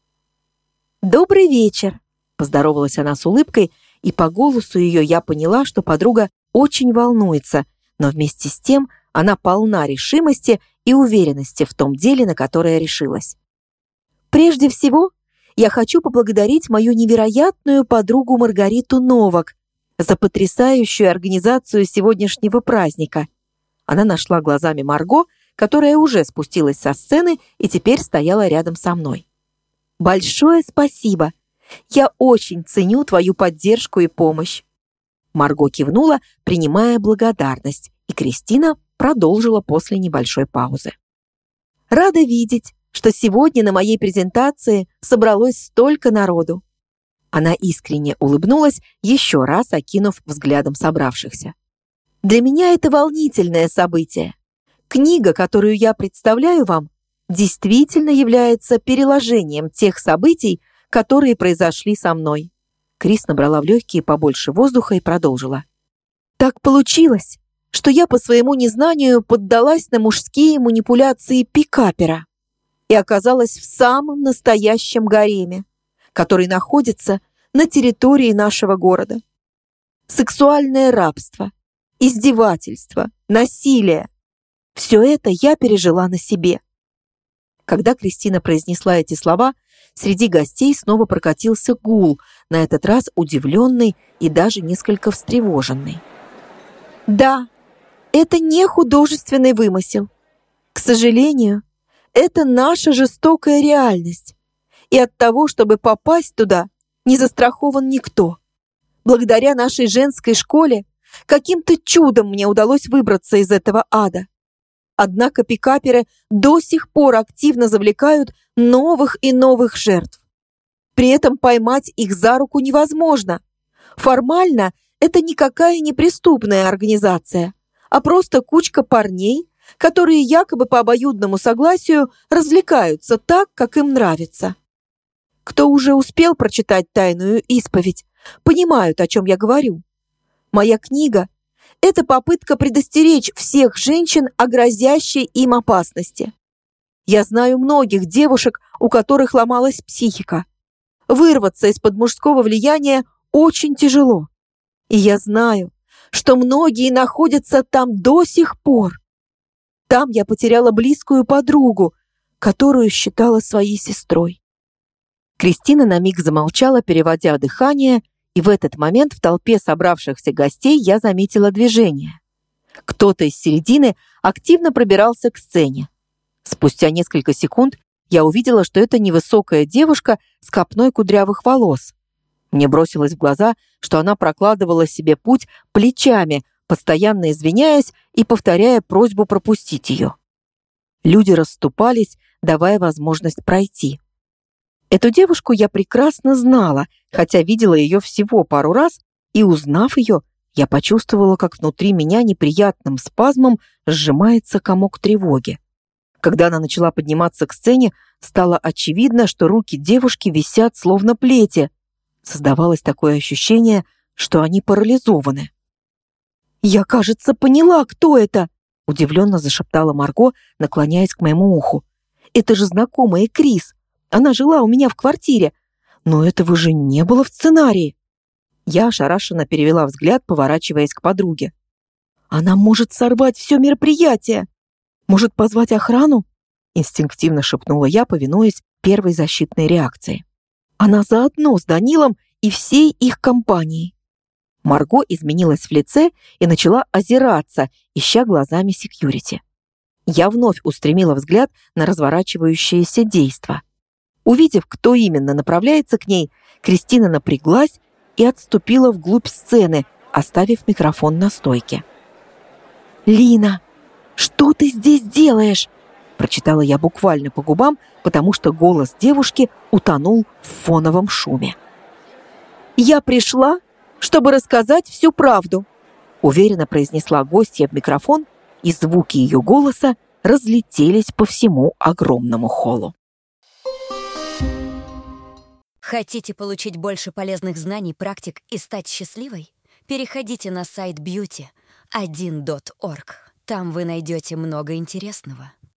«Добрый вечер!» — поздоровалась она с улыбкой, и по голосу ее я поняла, что подруга очень волнуется, но вместе с тем она полна решимости и уверенности в том деле, на которое решилась. «Прежде всего, я хочу поблагодарить мою невероятную подругу Маргариту Новак за потрясающую организацию сегодняшнего праздника». Она нашла глазами Марго, которая уже спустилась со сцены и теперь стояла рядом со мной. «Большое спасибо! Я очень ценю твою поддержку и помощь!» Марго кивнула, принимая благодарность, и Кристина продолжила после небольшой паузы. «Рада видеть, что сегодня на моей презентации собралось столько народу». Она искренне улыбнулась, еще раз окинув взглядом собравшихся. «Для меня это волнительное событие. Книга, которую я представляю вам, действительно является переложением тех событий, которые произошли со мной. Крис набрала в легкие побольше воздуха и продолжила. «Так получилось, что я по своему незнанию поддалась на мужские манипуляции пикапера и оказалась в самом настоящем гареме, который находится на территории нашего города. Сексуальное рабство, издевательство, насилие – все это я пережила на себе». Когда Кристина произнесла эти слова, среди гостей снова прокатился гул, на этот раз удивленный и даже несколько встревоженный. «Да, это не художественный вымысел. К сожалению, это наша жестокая реальность, и от того, чтобы попасть туда, не застрахован никто. Благодаря нашей женской школе каким-то чудом мне удалось выбраться из этого ада. Однако пикаперы до сих пор активно завлекают новых и новых жертв. При этом поймать их за руку невозможно. Формально это никакая не преступная организация, а просто кучка парней, которые якобы по обоюдному согласию развлекаются так, как им нравится. Кто уже успел прочитать «Тайную исповедь», понимают, о чем я говорю. Моя книга – это попытка предостеречь всех женщин о грозящей им опасности. Я знаю многих девушек, у которых ломалась психика. Вырваться из-под мужского влияния очень тяжело. И я знаю, что многие находятся там до сих пор. Там я потеряла близкую подругу, которую считала своей сестрой. Кристина на миг замолчала, переводя дыхание, и в этот момент в толпе собравшихся гостей я заметила движение. Кто-то из середины активно пробирался к сцене. Спустя несколько секунд я увидела, что это невысокая девушка с копной кудрявых волос. Мне бросилось в глаза, что она прокладывала себе путь плечами, постоянно извиняясь и повторяя просьбу пропустить ее. Люди расступались, давая возможность пройти. Эту девушку я прекрасно знала, хотя видела ее всего пару раз, и, узнав ее, я почувствовала, как внутри меня неприятным спазмом сжимается комок тревоги. Когда она начала подниматься к сцене, стало очевидно, что руки девушки висят словно плети. Создавалось такое ощущение, что они парализованы. «Я, кажется, поняла, кто это!» — удивленно зашептала Марго, наклоняясь к моему уху. «Это же знакомая Крис. Она жила у меня в квартире. Но этого же не было в сценарии». Я ошарашенно перевела взгляд, поворачиваясь к подруге. «Она может сорвать все мероприятие! Может, позвать охрану?» Инстинктивно шепнула я, повинуясь первой защитной реакции. «Она заодно с Данилом и всей их компанией». Марго изменилась в лице и начала озираться, ища глазами секьюрити. Я вновь устремила взгляд на разворачивающееся действо. Увидев, кто именно направляется к ней, Кристина напряглась и отступила вглубь сцены, оставив микрофон на стойке. «Лина, что ты здесь делаешь?» Прочитала я буквально по губам, потому что голос девушки утонул в фоновом шуме. «Я пришла, чтобы рассказать всю правду», уверенно произнесла гостья в микрофон, и звуки ее голоса разлетелись по всему огромному холлу. Хотите получить больше полезных знаний, практик и стать счастливой? Переходите на сайт бьюти один точка орг. Там вы найдете много интересного.